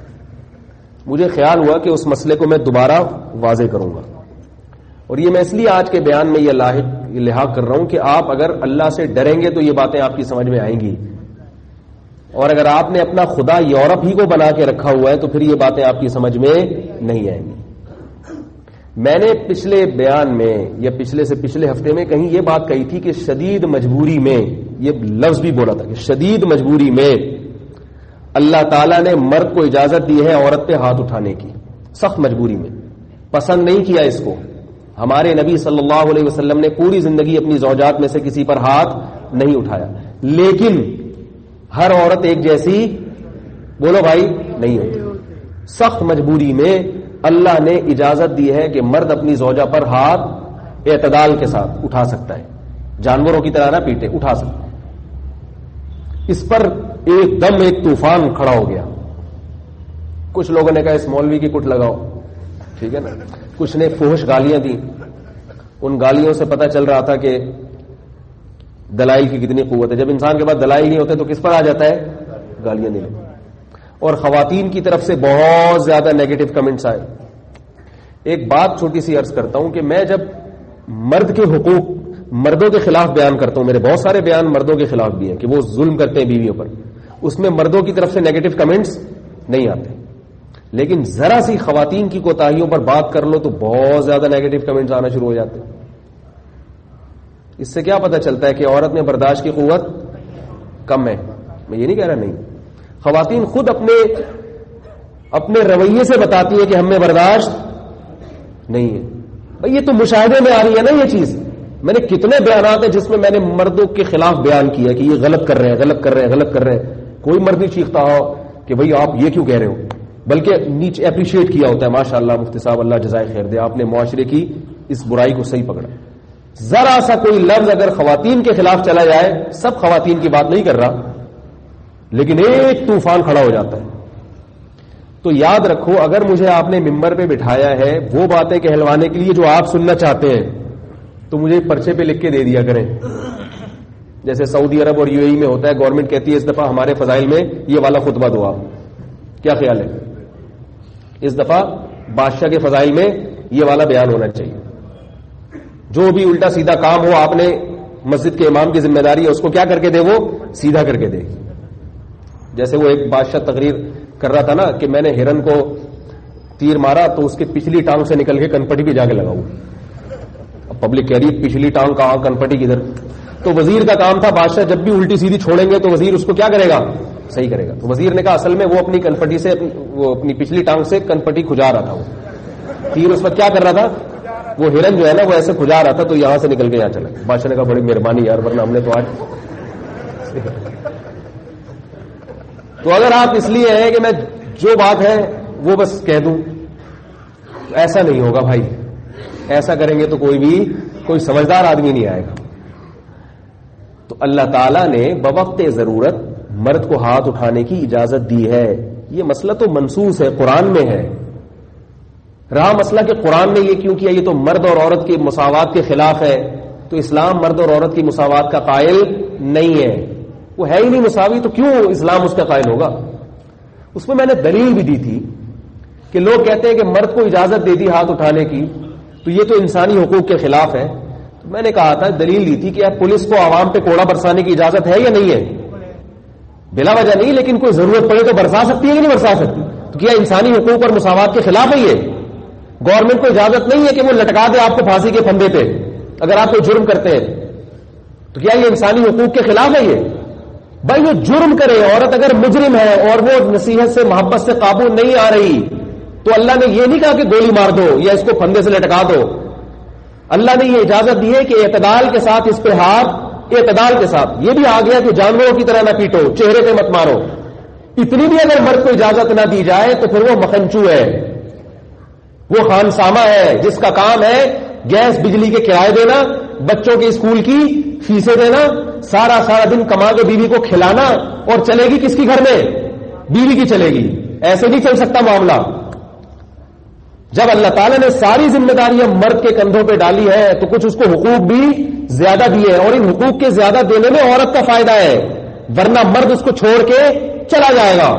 مجھے خیال ہوا کہ اس مسئلے کو میں دوبارہ واضح کروں گا، اور یہ میں اس لیے آج کے بیان میں یہ لاحق لحاظ کر رہا ہوں کہ آپ اگر اللہ سے ڈریں گے تو یہ باتیں آپ کی سمجھ میں آئیں گی، اور اگر آپ نے اپنا خدا یورپ ہی کو بنا کے رکھا ہوا ہے تو پھر یہ باتیں آپ کی سمجھ میں نہیں آئیں گی۔ میں نے پچھلے بیان میں یا پچھلے سے پچھلے ہفتے میں کہیں یہ بات کہی تھی کہ شدید مجبوری میں، یہ لفظ بھی بولا تھا کہ شدید مجبوری میں اللہ تعالیٰ نے مرد کو اجازت دی ہے عورت پہ ہاتھ اٹھانے کی، سخت مجبوری میں، پسند نہیں کیا اس کو۔ ہمارے نبی صلی اللہ علیہ وسلم نے پوری زندگی اپنی زوجات میں سے کسی پر ہاتھ نہیں اٹھایا، لیکن ہر عورت ایک جیسی بولو بھائی نہیں ہوتی، سخت مجبوری میں اللہ نے اجازت دی ہے کہ مرد اپنی زوجہ پر ہاتھ اعتدال کے ساتھ اٹھا سکتا ہے، جانوروں کی طرح نہ پیٹے، اٹھا سکتا ہے۔ اس پر ایک دم ایک طوفان کھڑا ہو گیا، کچھ لوگوں نے کہا اس مولوی کی کٹ لگاؤ، ٹھیک ہے نا، کچھ نے فحش گالیاں دی، ان گالیوں سے پتہ چل رہا تھا کہ دلائل کی کتنی قوت ہے، جب انسان کے پاس دلائل نہیں ہوتے تو کس پر آ جاتا ہے؟ گالیاں دینے۔ اور خواتین کی طرف سے بہت زیادہ نیگیٹو کمنٹس آئے۔ ایک بات چھوٹی سی عرض کرتا ہوں کہ میں جب مرد کے حقوق مردوں کے خلاف بیان کرتا ہوں، میرے بہت سارے بیان مردوں کے خلاف بھی ہیں کہ وہ ظلم کرتے ہیں بیویوں پر، اس میں مردوں کی طرف سے نیگیٹو کمنٹس نہیں آتے، لیکن ذرا سی خواتین کی کوتاہیوں پر بات کر لو تو بہت زیادہ نیگیٹو کمنٹس آنا شروع ہو جاتے ہیں۔ اس سے کیا پتہ چلتا ہے کہ عورت میں برداشت کی قوت کم ہے؟ میں یہ نہیں کہہ رہا نہیں، خواتین خود اپنے اپنے رویے سے بتاتی ہے کہ ہم میں برداشت نہیں ہے۔ بھئی یہ تو مشاہدے میں آ رہی ہے نا یہ چیز، میں نے کتنے بیانات ہیں جس میں میں نے مردوں کے خلاف بیان کیا کہ یہ غلط کر رہے ہیں غلط کر رہے ہیں غلط کر رہے ہیں، کوئی مرد نہیں چیختا ہو کہ بھئی آپ یہ کیوں کہہ رہے ہو، بلکہ نیچے اپریشیٹ کیا ہوتا ہے، ماشاءاللہ مفتی صاحب اللہ جزائے خیر دے، آپ نے معاشرے کی اس برائی کو صحیح پکڑا۔ ذرا سا کوئی لفظ اگر خواتین کے خلاف چلا جائے، سب خواتین کی بات نہیں کر رہا، لیکن ایک طوفان کھڑا ہو جاتا ہے۔ تو یاد رکھو، اگر مجھے آپ نے ممبر پہ بٹھایا ہے وہ باتیں کہلوانے کے لیے جو آپ سننا چاہتے ہیں تو مجھے پرچے پہ لکھ کے دے دیا کریں، جیسے سعودی عرب اور یو اے ای میں ہوتا ہے، گورنمنٹ کہتی ہے اس دفعہ ہمارے فضائل میں یہ والا خطبہ دو آپ، کیا خیال ہے؟ اس دفعہ بادشاہ کے فضائل میں یہ والا بیان ہونا چاہیے، جو بھی الٹا سیدھا کام ہو آپ نے مسجد کے امام کی ذمہ داری ہے اس کو کیا کر کے دے، وہ سیدھا کر کے دے۔ جیسے وہ ایک بادشاہ تقریر کر رہا تھا نا کہ میں نے ہرن کو تیر مارا تو اس کے پچھلی ٹانگ سے نکل کے کنپٹی پہ جا کے لگاؤں، اب پبلک کہہ رہی پچھلی ٹانگ کہاں کنپٹی کدھر، تو وزیر کا کام تھا بادشاہ جب بھی الٹی سیدھی چھوڑیں گے تو وزیر اس کو کیا کرے گا، صحیح کرے گا۔ تو وزیر نے کہا اصل میں وہ اپنی کنپٹی سے وہ اپنی پچھلی ٹانگ سے کنپٹی کھجا رہا تھا، وہ تیر اس وقت کیا کر رہا تھا، وہ ہرن جو ہے نا وہ ایسے کھجا رہا تھا تو یہاں سے نکل کے یہاں چلا۔ بادشاہ نے کہا بڑی مہربانی یار، ورنہ ہم نے تو آج تو اگر آپ اس لیے ہیں کہ میں جو بات ہے وہ بس کہہ دوں، ایسا نہیں ہوگا بھائی، ایسا کریں گے تو کوئی بھی کوئی سمجھدار آدمی نہیں آئے گا۔ تو اللہ تعالیٰ نے بوقت ضرورت مرد کو ہاتھ اٹھانے کی اجازت دی ہے، یہ مسئلہ تو منصوص ہے، قرآن میں ہے۔ رہا مسئلہ کہ قرآن نے یہ کیوں کیا، یہ تو مرد اور عورت کی مساوات کے خلاف ہے، تو اسلام مرد اور عورت کی مساوات کا قائل نہیں ہے، وہ ہے ہی نہیں مساوی، تو کیوں اسلام اس کا قائل ہوگا؟ اس میں میں نے دلیل بھی دی تھی کہ لوگ کہتے ہیں کہ مرد کو اجازت دے دی ہاتھ اٹھانے کی تو یہ تو انسانی حقوق کے خلاف ہے، تو میں نے کہا تھا دلیل دی تھی کہ اب پولیس کو عوام پہ کوڑا برسانے کی اجازت ہے یا نہیں ہے؟ بلا وجہ نہیں، لیکن کوئی ضرورت پڑے تو برسا سکتی ہے کہ نہیں برسا سکتی؟ تو کیا انسانی حقوق اور مساوات کے خلاف ہے؟ یہ گورنمنٹ کو اجازت نہیں ہے کہ وہ لٹکا دے آپ کو پھانسی کے پھندے پہ اگر آپ کوئی جرم کرتے ہیں، تو کیا یہ انسانی حقوق کے خلاف ہے؟ یہ بھائی یہ جرم کرے, عورت اگر مجرم ہے اور وہ نصیحت سے محبت سے قابو نہیں آ رہی تو اللہ نے یہ نہیں کہا کہ گولی مار دو یا اس کو پھندے سے لٹکا دو. اللہ نے یہ اجازت دی ہے کہ اعتدال کے ساتھ اس پہ ہاتھ, اعتدال کے ساتھ. یہ بھی آ گیا کہ جانوروں کی طرح نہ پیٹو, چہرے پہ مت مارو. اتنی بھی اگر مرد کو اجازت نہ دی جائے تو پھر وہ مکھنچو ہے, وہ خانسامہ ہے جس کا کام ہے گیس بجلی کے کرائے دینا, بچوں کے اسکول کی فیسیں دینا, سارا سارا دن کما کے بیوی کو کھلانا, اور چلے گی کس کی گھر میں؟ بیوی کی چلے گی. ایسے نہیں چل سکتا معاملہ. جب اللہ تعالیٰ نے ساری ذمہ داریاں مرد کے کندھوں پہ ڈالی ہے تو کچھ اس کو حقوق بھی زیادہ دیے, اور ان حقوق کے زیادہ دینے میں عورت کا فائدہ ہے, ورنہ مرد اس کو چھوڑ کے چلا جائے گا.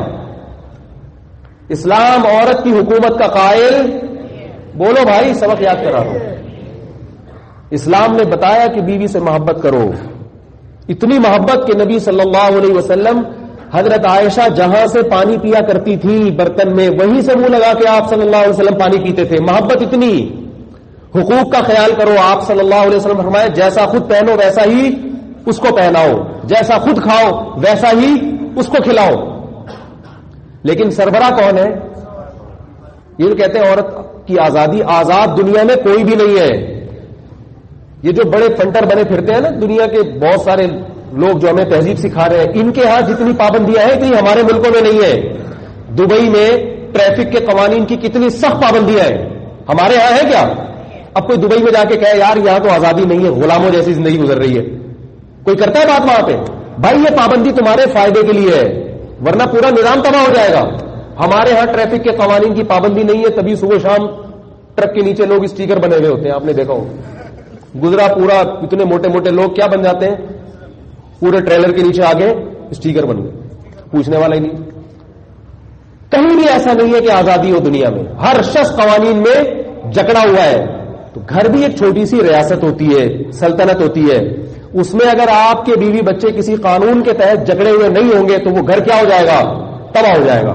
اسلام عورت کی حکومت کا قائل, بولو بھائی سبق یاد کرا دو. اسلام نے بتایا کہ بیوی سے محبت کرو, اتنی محبت کہ نبی صلی اللہ علیہ وسلم حضرت عائشہ جہاں سے پانی پیا کرتی تھی برتن میں, وہیں سے منہ لگا کے آپ صلی اللہ علیہ وسلم پانی پیتے تھے. محبت اتنی. حقوق کا خیال کرو. آپ صلی اللہ علیہ وسلم فرمایا جیسا خود پہنو ویسا ہی اس کو پہناؤ, جیسا خود کھاؤ ویسا ہی اس کو کھلاؤ. لیکن سربراہ کون ہے؟ یہ جو کہتے ہیں عورت کی آزادی, آزاد دنیا میں کوئی بھی نہیں ہے. یہ جو بڑے فنٹر بنے پھرتے ہیں نا دنیا کے بہت سارے لوگ جو ہمیں تہذیب سکھا رہے ہیں, ان کے ہاں جتنی پابندیاں ہیں اتنی ہمارے ملکوں میں نہیں ہے. دبئی میں ٹریفک کے قوانین کی کتنی سخت پابندیاں ہیں, ہمارے ہاں ہے کیا؟ اب کوئی دبئی میں جا کے کہے یار یہاں تو آزادی نہیں ہے, غلاموں جیسی زندگی گزر رہی ہے, کوئی کرتا ہے بات وہاں پہ؟ بھائی یہ پابندی تمہارے فائدے کے لیے ہے, ورنہ پورا نظام تباہ ہو جائے گا. ہمارے ہاں ٹریفک کے قوانین کی پابندی نہیں ہے, تبھی صبح شام ٹرک کے نیچے لوگ اسٹیکر بنے ہوئے ہوتے ہیں, آپ نے دیکھا ہو. گزرا پورا اتنے موٹے موٹے لوگ کیا بن جاتے ہیں, پورے ٹریلر کے نیچے آگے اسٹیکر بن گئے, پوچھنے والا ہی نہیں. کہیں بھی ایسا نہیں ہے کہ آزادی ہو دنیا میں, ہر شخص قوانین میں جکڑا ہوا ہے. تو گھر بھی ایک چھوٹی سی ریاست ہوتی ہے, سلطنت ہوتی ہے, اس میں اگر آپ کے بیوی بچے کسی قانون کے تحت جکڑے ہوئے نہیں ہوں گے تو وہ گھر کیا ہو جائے گا؟ تباہ ہو جائے گا.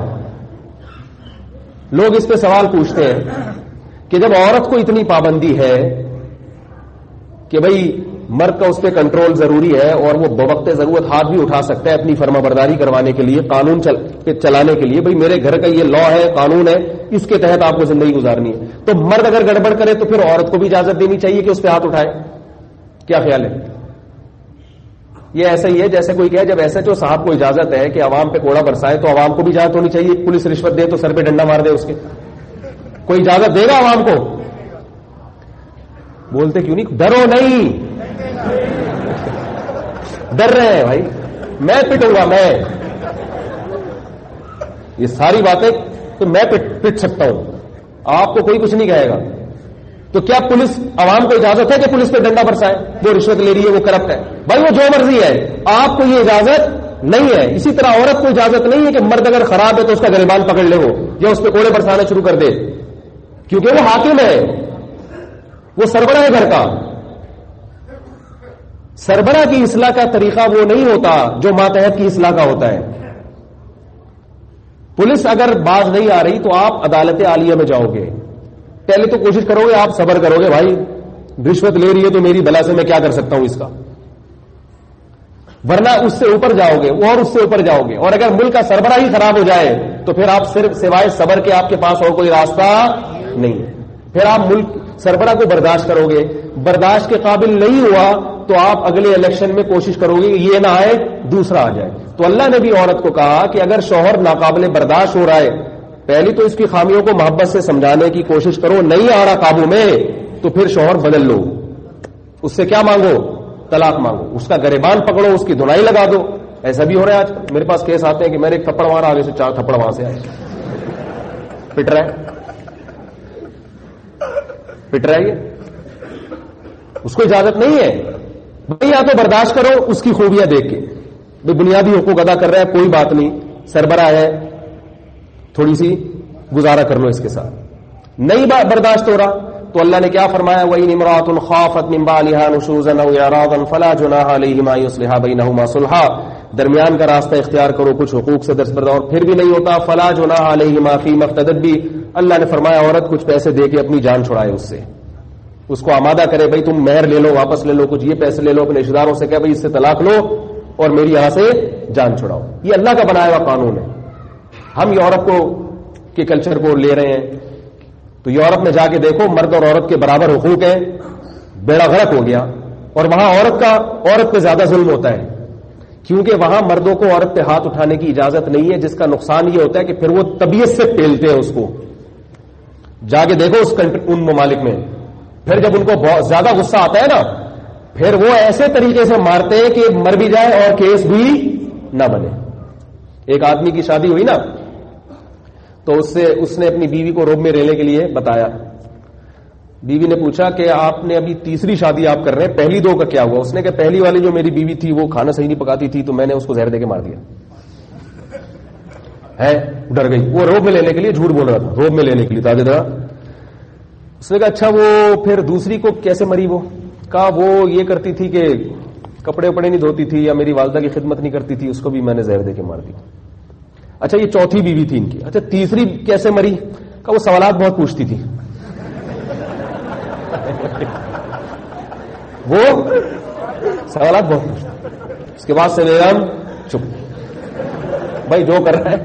لوگ اس پہ سوال پوچھتے ہیں کہ جب عورت کو اتنی پابندی ہے کہ بھئی مرد کا اس پہ کنٹرول ضروری ہے اور وہ بوقت ضرورت ہاتھ بھی اٹھا سکتا ہے اپنی فرما برداری کروانے کے لیے, قانون چل... چلانے کے لیے, بھئی میرے گھر کا یہ لا ہے, قانون ہے, اس کے تحت آپ کو زندگی گزارنی ہے, تو مرد اگر گڑبڑ کرے تو پھر عورت کو بھی اجازت دینی چاہیے کہ اس پہ ہاتھ اٹھائے. کیا خیال ہے؟ یہ ایسا ہی ہے جیسے کوئی کہے جب ایسے جو صاحب کو اجازت ہے کہ عوام پہ کوڑا برسائے تو عوام کو بھی اجازت ہونی چاہیے, پولیس رشوت دے تو سر پہ ڈنڈا مار دے اس کے. کوئی اجازت دے گا عوام کو؟ بولتے کیوں نہیں؟ ڈرو نہیں, ڈر رہے ہیں بھائی, میں پٹوں گا, میں یہ ساری باتیں تو میں پٹ سکتا ہوں, آپ کو کوئی کچھ نہیں کہے گا. تو کیا پولیس عوام کو اجازت ہے کہ پولیس پہ ڈنڈا برسائے؟ وہ رشوت لے رہی ہے, وہ کرپٹ ہے, بھائی وہ جو مرضی ہے, آپ کو یہ اجازت نہیں ہے. اسی طرح عورت کو اجازت نہیں ہے کہ مرد اگر خراب ہے تو اس کا گریبان پکڑ لے وہ, یا اس پہ کوڑے برسانا شروع کر دے, کیونکہ وہ حاکم ہے, وہ سربراہ ہے گھر کا. سربراہ کی اصلاح کا طریقہ وہ نہیں ہوتا جو ماتحت کی اصلاح کا ہوتا ہے. پولیس اگر باز نہیں آ رہی تو آپ عدالت عالیہ میں جاؤ گے, پہلے تو کوشش کرو گے, آپ صبر کرو گے, بھائی رشوت لے رہی ہے تو میری بلا سے میں کیا کر سکتا ہوں اس کا, ورنہ اس سے اوپر جاؤ گے اور اس سے اوپر جاؤ گے. اور اگر ملک کا سربراہ ہی خراب ہو جائے تو پھر آپ صرف سوائے صبر کے آپ کے پاس اور کوئی راستہ نہیں ہے. پھر آپ ملک سربراہ کو برداشت کرو گے, برداشت کے قابل نہیں ہوا تو آپ اگلے الیکشن میں کوشش کرو گے کہ یہ نہ آئے دوسرا آ جائے. تو اللہ نے بھی عورت کو کہا کہ اگر شوہر ناقابل برداشت ہو رہا ہے, پہلی تو اس کی خامیوں کو محبت سے سمجھانے کی کوشش کرو, نہیں آ رہا قابو میں تو پھر شوہر بدل لو, اس سے کیا مانگو؟ طلاق مانگو, اس کا گریبان پکڑو, اس کی دھنائی لگا دو. ایسا بھی ہو رہا ہے آج کل, میرے پاس کیس آتے ہیں کہ میں نے ایک تھپڑ مارا, آگے سے چار تھپڑ وہاں سے آئے, پٹ رہا ہے پٹ رہا ہے یہ, اس کو اجازت نہیں ہے. بھائی یا تو برداشت کرو اس کی خوبیاں دیکھ کے, بھائی بنیادی حقوق ادا کر رہا ہے, کوئی بات نہیں, سربراہ ہے, تھوڑی سی گزارا کر لو اس کے ساتھ. نہیں برداشت ہو رہا تو اللہ نے کیا فرمایا, وَإِنِ امْرَأَةٌ خَافَتْ مِنْ بَعْلِهَا نُشُوزًا أَوْ إِعْرَاضًا فَلَا جُنَاحَ عَلَيْهِمَا يُصْلِحَا بَيْنَهُمَا صُلْحًا, درمیان کا راستہ اختیار کرو, کچھ حقوق سے دستبردار, اور پھر بھی نہیں ہوتا فَلَا جُنَاحَ عَلَيْهِمَا فِيمَا افْتَدَتْ بِهِ, اللہ نے فرمایا عورت کچھ پیسے دے کے اپنی جان چھڑائے, اس سے اس کو آمادہ کرے, بھائی تم مہر لے لو, واپس لے لو, کچھ یہ پیسے لے لو, اپنے رشتہ داروں سے کہ بھائی اس سے طلاق لو اور میری یہاں سے جان چھڑاؤ. یہ اللہ کا بنایا ہوا قانون ہے. ہم یورپ کو کے کلچر کو لے رہے ہیں تو یورپ میں جا کے دیکھو مرد اور عورت کے برابر حقوق ہیں, بیڑا غرق ہو گیا. اور وہاں عورت کا عورت پہ زیادہ ظلم ہوتا ہے کیونکہ وہاں مردوں کو عورت پہ ہاتھ اٹھانے کی اجازت نہیں ہے, جس کا نقصان یہ ہوتا ہے کہ پھر وہ طبیعت سے پیلتے ہیں اس کو. جا کے دیکھو اس ان ممالک میں, پھر جب ان کو بہت زیادہ غصہ آتا ہے نا پھر وہ ایسے طریقے سے مارتے ہیں کہ مر بھی جائے اور کیس بھی نہ بنے. ایک آدمی کی شادی ہوئی نا تو اس سے اس نے اپنی بیوی کو روب میں رہنے کے لیے بتایا. بیوی نے پوچھا کہ آپ نے ابھی تیسری شادی آپ کر رہے ہیں, پہلی دو کا کیا ہوا؟ اس نے کہا پہلی والی جو میری بیوی تھی وہ کھانا صحیح نہیں پکاتی تھی تو میں نے اس کو زہر دے کے مار دیا ہے. ڈر گئی, وہ روب میں لینے کے لیے جھوٹ بول رہا تھا, روب میں لینے کے لیے تازہ دھڑا. اس نے کہا اچھا وہ پھر دوسری کو کیسے مری؟ وہ کہا وہ یہ کرتی تھی کہ کپڑے وپڑے نہیں دھوتی تھی یا میری والدہ کی خدمت نہیں کرتی تھی, اس کو بھی میں نے زہر دے کے مار دی. اچھا یہ چوتھی بیوی تھی ان کی. اچھا تیسری کیسے مری؟ کہا وہ سوالات بہت پوچھتی تھی. وہ سوالات بہت پوچھتی. اس کے بعد سے بیگم چپ, بھائی جو کر رہا ہے.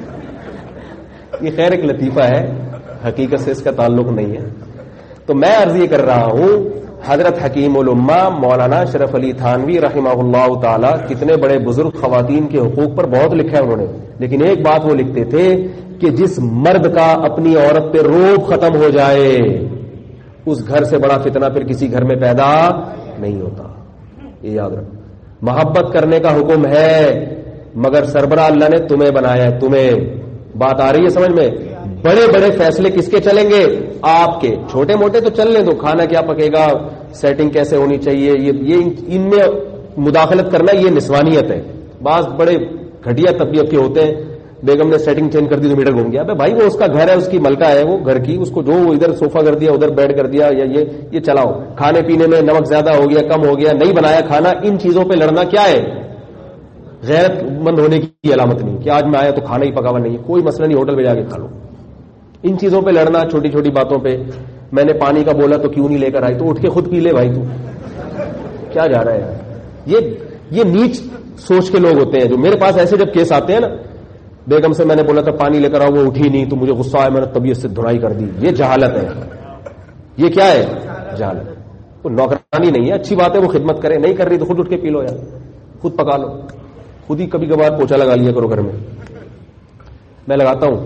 یہ خیر ایک لطیفہ ہے, حقیقت سے اس کا تعلق نہیں ہے. تو میں عرض یہ کر رہا ہوں حضرت حکیم الامہ مولانا شرف علی تھانوی رحمہ اللہ تعالی کتنے بڑے بزرگ خواتین کے حقوق پر بہت لکھا ہے انہوں نے, لیکن ایک بات وہ لکھتے تھے کہ جس مرد کا اپنی عورت پہ روب ختم ہو جائے اس گھر سے بڑا فتنہ پھر کسی گھر میں پیدا نہیں ہوتا. یہ یاد رکھو. محبت کرنے کا حکم ہے مگر سربراہ اللہ نے تمہیں بنایا ہے, تمہیں. بات آ رہی ہے سمجھ میں؟ بڑے بڑے فیصلے کس کے چلیں گے؟ آپ کے. چھوٹے موٹے تو چل لیں, تو کھانا کیا پکے گا, سیٹنگ کیسے ہونی چاہیے, یہ ان میں مداخلت کرنا یہ نسوانیت ہے. بعض بڑے گھٹیا طبیعت کے ہوتے ہیں, بیگم نے سیٹنگ چینج کر دی تو میٹر گھوم گیا. بھائی وہ اس کا گھر ہے, اس کی ملکہ ہے, وہ گھر کی, اس کو جو ادھر صوفہ کر دیا ادھر بیڈ کر دیا یا یہ یہ چلاؤ. کھانے پینے میں نمک زیادہ ہو گیا کم ہو گیا, نہیں بنایا کھانا, ان چیزوں پہ لڑنا کیا ہے؟ غیرت مند ہونے کی علامت نہیں کہ آج میں آیا تو کھانا ہی پکا ہوا نہیں ہے. کوئی مسئلہ نہیں, ہوٹل پہ جا کے کھا لو. ان چیزوں پہ لڑنا, چھوٹی چھوٹی باتوں پہ. میں نے پانی کا بولا تو کیوں نہیں لے کر آئی, تو اٹھ کے خود پی لے بھائی, تو کیا جا رہا ہے؟ یہ یہ نیچ سوچ کے لوگ ہوتے ہیں جو میرے پاس ایسے جب کیس آتے ہیں نا, بیگم سے میں نے بولا تھا پانی لے کر آؤ, وہ اٹھی نہیں تو مجھے غصہ آیا, میں نے طبیعت سے دھنائی کر دی. یہ جہالت ہے. یہ کیا ہے؟ جہالت. وہ نوکرانی نہیں ہے, اچھی بات ہے وہ خدمت کرے, نہیں کر رہی تو خود اٹھ کے پی لو یار, خود پکا لو, خود ہی کبھی کبھار پوچھا لگا لیا کرو گھر میں. میں لگاتا ہوں,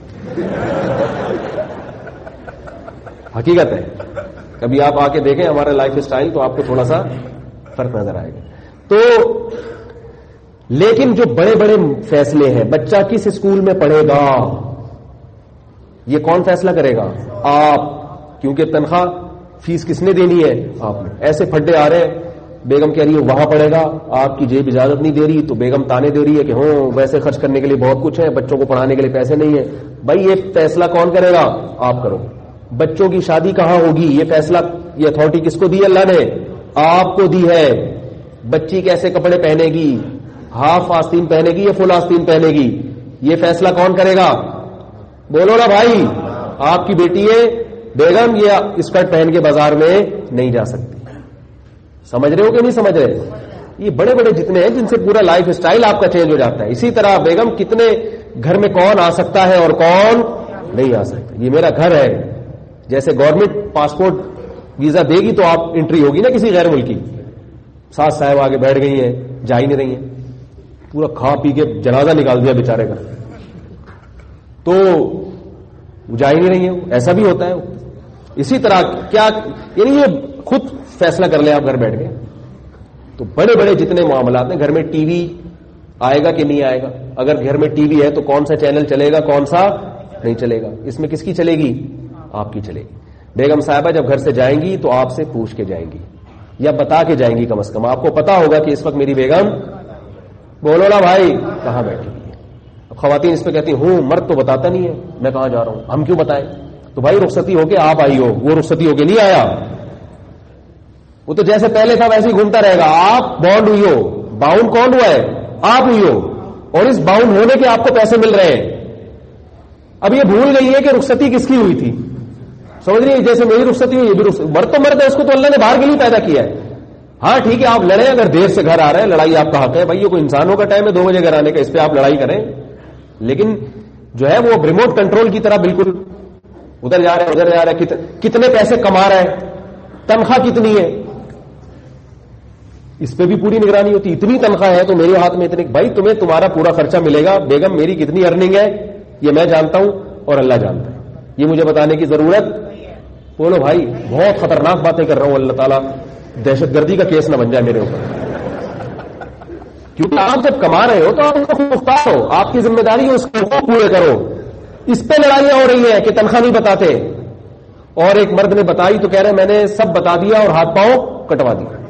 حقیقت ہے. کبھی آپ آ کے دیکھیں ہمارا لائف اسٹائل تو آپ کو تھوڑا سا فرق نظر آئے گا. تو لیکن جو بڑے بڑے فیصلے ہیں, بچہ کس اسکول میں پڑھے گا یہ کون فیصلہ کرے گا؟ آپ. کیونکہ تنخواہ فیس کس نے دینی ہے؟ آپ نے. ایسے پھڈے آ رہے ہیں, بیگم کہہ رہی ہے وہاں پڑھے گا, آپ کی جیب اجازت نہیں دے رہی, تو بیگم تانے دے رہی ہے کہ ہوں ویسے خرچ کرنے کے لیے بہت کچھ ہے, بچوں کو پڑھانے کے لیے پیسے نہیں ہے. بھائی یہ فیصلہ کون کرے گا؟ آپ کرو. بچوں کی شادی کہاں ہوگی یہ فیصلہ, یہ اتھارٹی کس کو دی ہے؟ اللہ نے. آپ کو دی ہے. بچی کیسے کپڑے پہنے گی, ہاف آستین پہنے گی یا فل آستین پہنے گی, یہ فیصلہ کون کرے گا؟ بولو نا بھائی. آپ کی بیٹی ہے بیگم, یہ اسکرٹ پہن کے بازار میں نہیں جا سکتی. سمجھ رہے ہو کہ نہیں سمجھ رہے؟ یہ بڑے بڑے جتنے ہیں جن سے پورا لائف اسٹائل آپ کا چینج ہو جاتا ہے. اسی طرح بیگم کتنے گھر میں کون آ سکتا ہے اور کون نہیں آ سکتا. یہ میرا گھر ہے. جیسے گورنمنٹ پاسپورٹ ویزا دے گی تو آپ انٹری ہوگی نا کسی غیر ملکی. ساس صاحب آگے بیٹھ گئی ہیں, جا ہی نہیں رہی ہیں, پورا کھا پی کے جنازہ نکال دیا بیچارے کا, تو جا ہی نہیں رہی ہیں. ایسا بھی ہوتا ہے. اسی طرح کیا یعنی یہ خود فیصلہ کر لیں آپ گھر بیٹھ کے. تو بڑے بڑے جتنے معاملات ہیں, گھر میں ٹی وی آئے گا کہ نہیں آئے گا, اگر گھر میں ٹی وی ہے تو کون سا چینل چلے گا کون سا نہیں چلے گا, اس میں کس کی چلے گی؟ آپ کی چلے گی. بیگم صاحبہ جب گھر سے جائیں گی تو آپ سے پوچھ کے جائیں گی یا بتا کے جائیں گی, کم از کم آپ کو پتا ہوگا کہ اس وقت میری بیگم, بولو نا بھائی, کہاں بیٹھی ہے. اب خواتین اس پہ کہتی ہوں مرد تو بتاتا نہیں ہے میں کہاں جا رہا ہوں, ہم کیوں بتائیں؟ تو بھائی رخصتی ہو کے آپ آئی ہو, وہ رخصتی ہو کے نہیں آیا. وہ تو جیسے پہلے تھا ویسے ہی گھومتا رہے گا. آپ باؤنڈ ہوئی ہو, باؤنڈ کون ہوا ہے؟ آپ ہوئی ہو, اور اس باؤنڈ ہونے کے آپ کو پیسے مل رہے ہیں. اب یہ بھول گئی ہے کہ رخصتی کس کی ہوئی تھی. سمجھ رہی ہے؟ جیسے میری رخصتی ہوئی, یہ بھی رخصتی. مرد تو مرد ہے, اس کو تو اللہ نے باہر کے لیے پیدا کیا ہے. ہاں ٹھیک ہے آپ لڑیں, اگر دیر سے گھر آ رہے ہیں لڑائی آپ کا حق ہے بھائی, یہ کوئی انسانوں کا ٹائم ہے دو بجے گھر آنے کا, اس پہ آپ لڑائی کریں. لیکن جو ہے وہ ریموٹ کنٹرول کی طرح بالکل ادھر جا رہے ہیں ادھر جا رہے ہیں, کتنے پیسے کما رہے ہیں, تنخواہ کتنی ہے, اس پہ بھی پوری نگرانی ہوتی. اتنی تنخواہ ہے تو میرے ہاتھ میں اتنے, بھائی تمہیں تمہارا پورا خرچہ ملے گا, بیگم میری کتنی ارننگ ہے یہ میں جانتا ہوں اور اللہ جانتا ہے, یہ مجھے بتانے کی ضرورت. بولو بھائی بہت خطرناک باتیں کر رہا ہوں, اللہ تعالیٰ دہشت گردی کا کیس نہ بن جائے میرے اوپر. کیونکہ آپ جب کما رہے ہو تو آپ اس کو مختار ہو, آپ کی ذمہ داری ہے اس کو پورے کرو. اس پہ لڑائیاں ہو رہی ہیں کہ تنخواہ نہیں بتاتے, اور ایک مرد نے بتائی تو کہہ رہے میں نے سب بتا دیا اور ہاتھ پاؤں کٹوا دیا.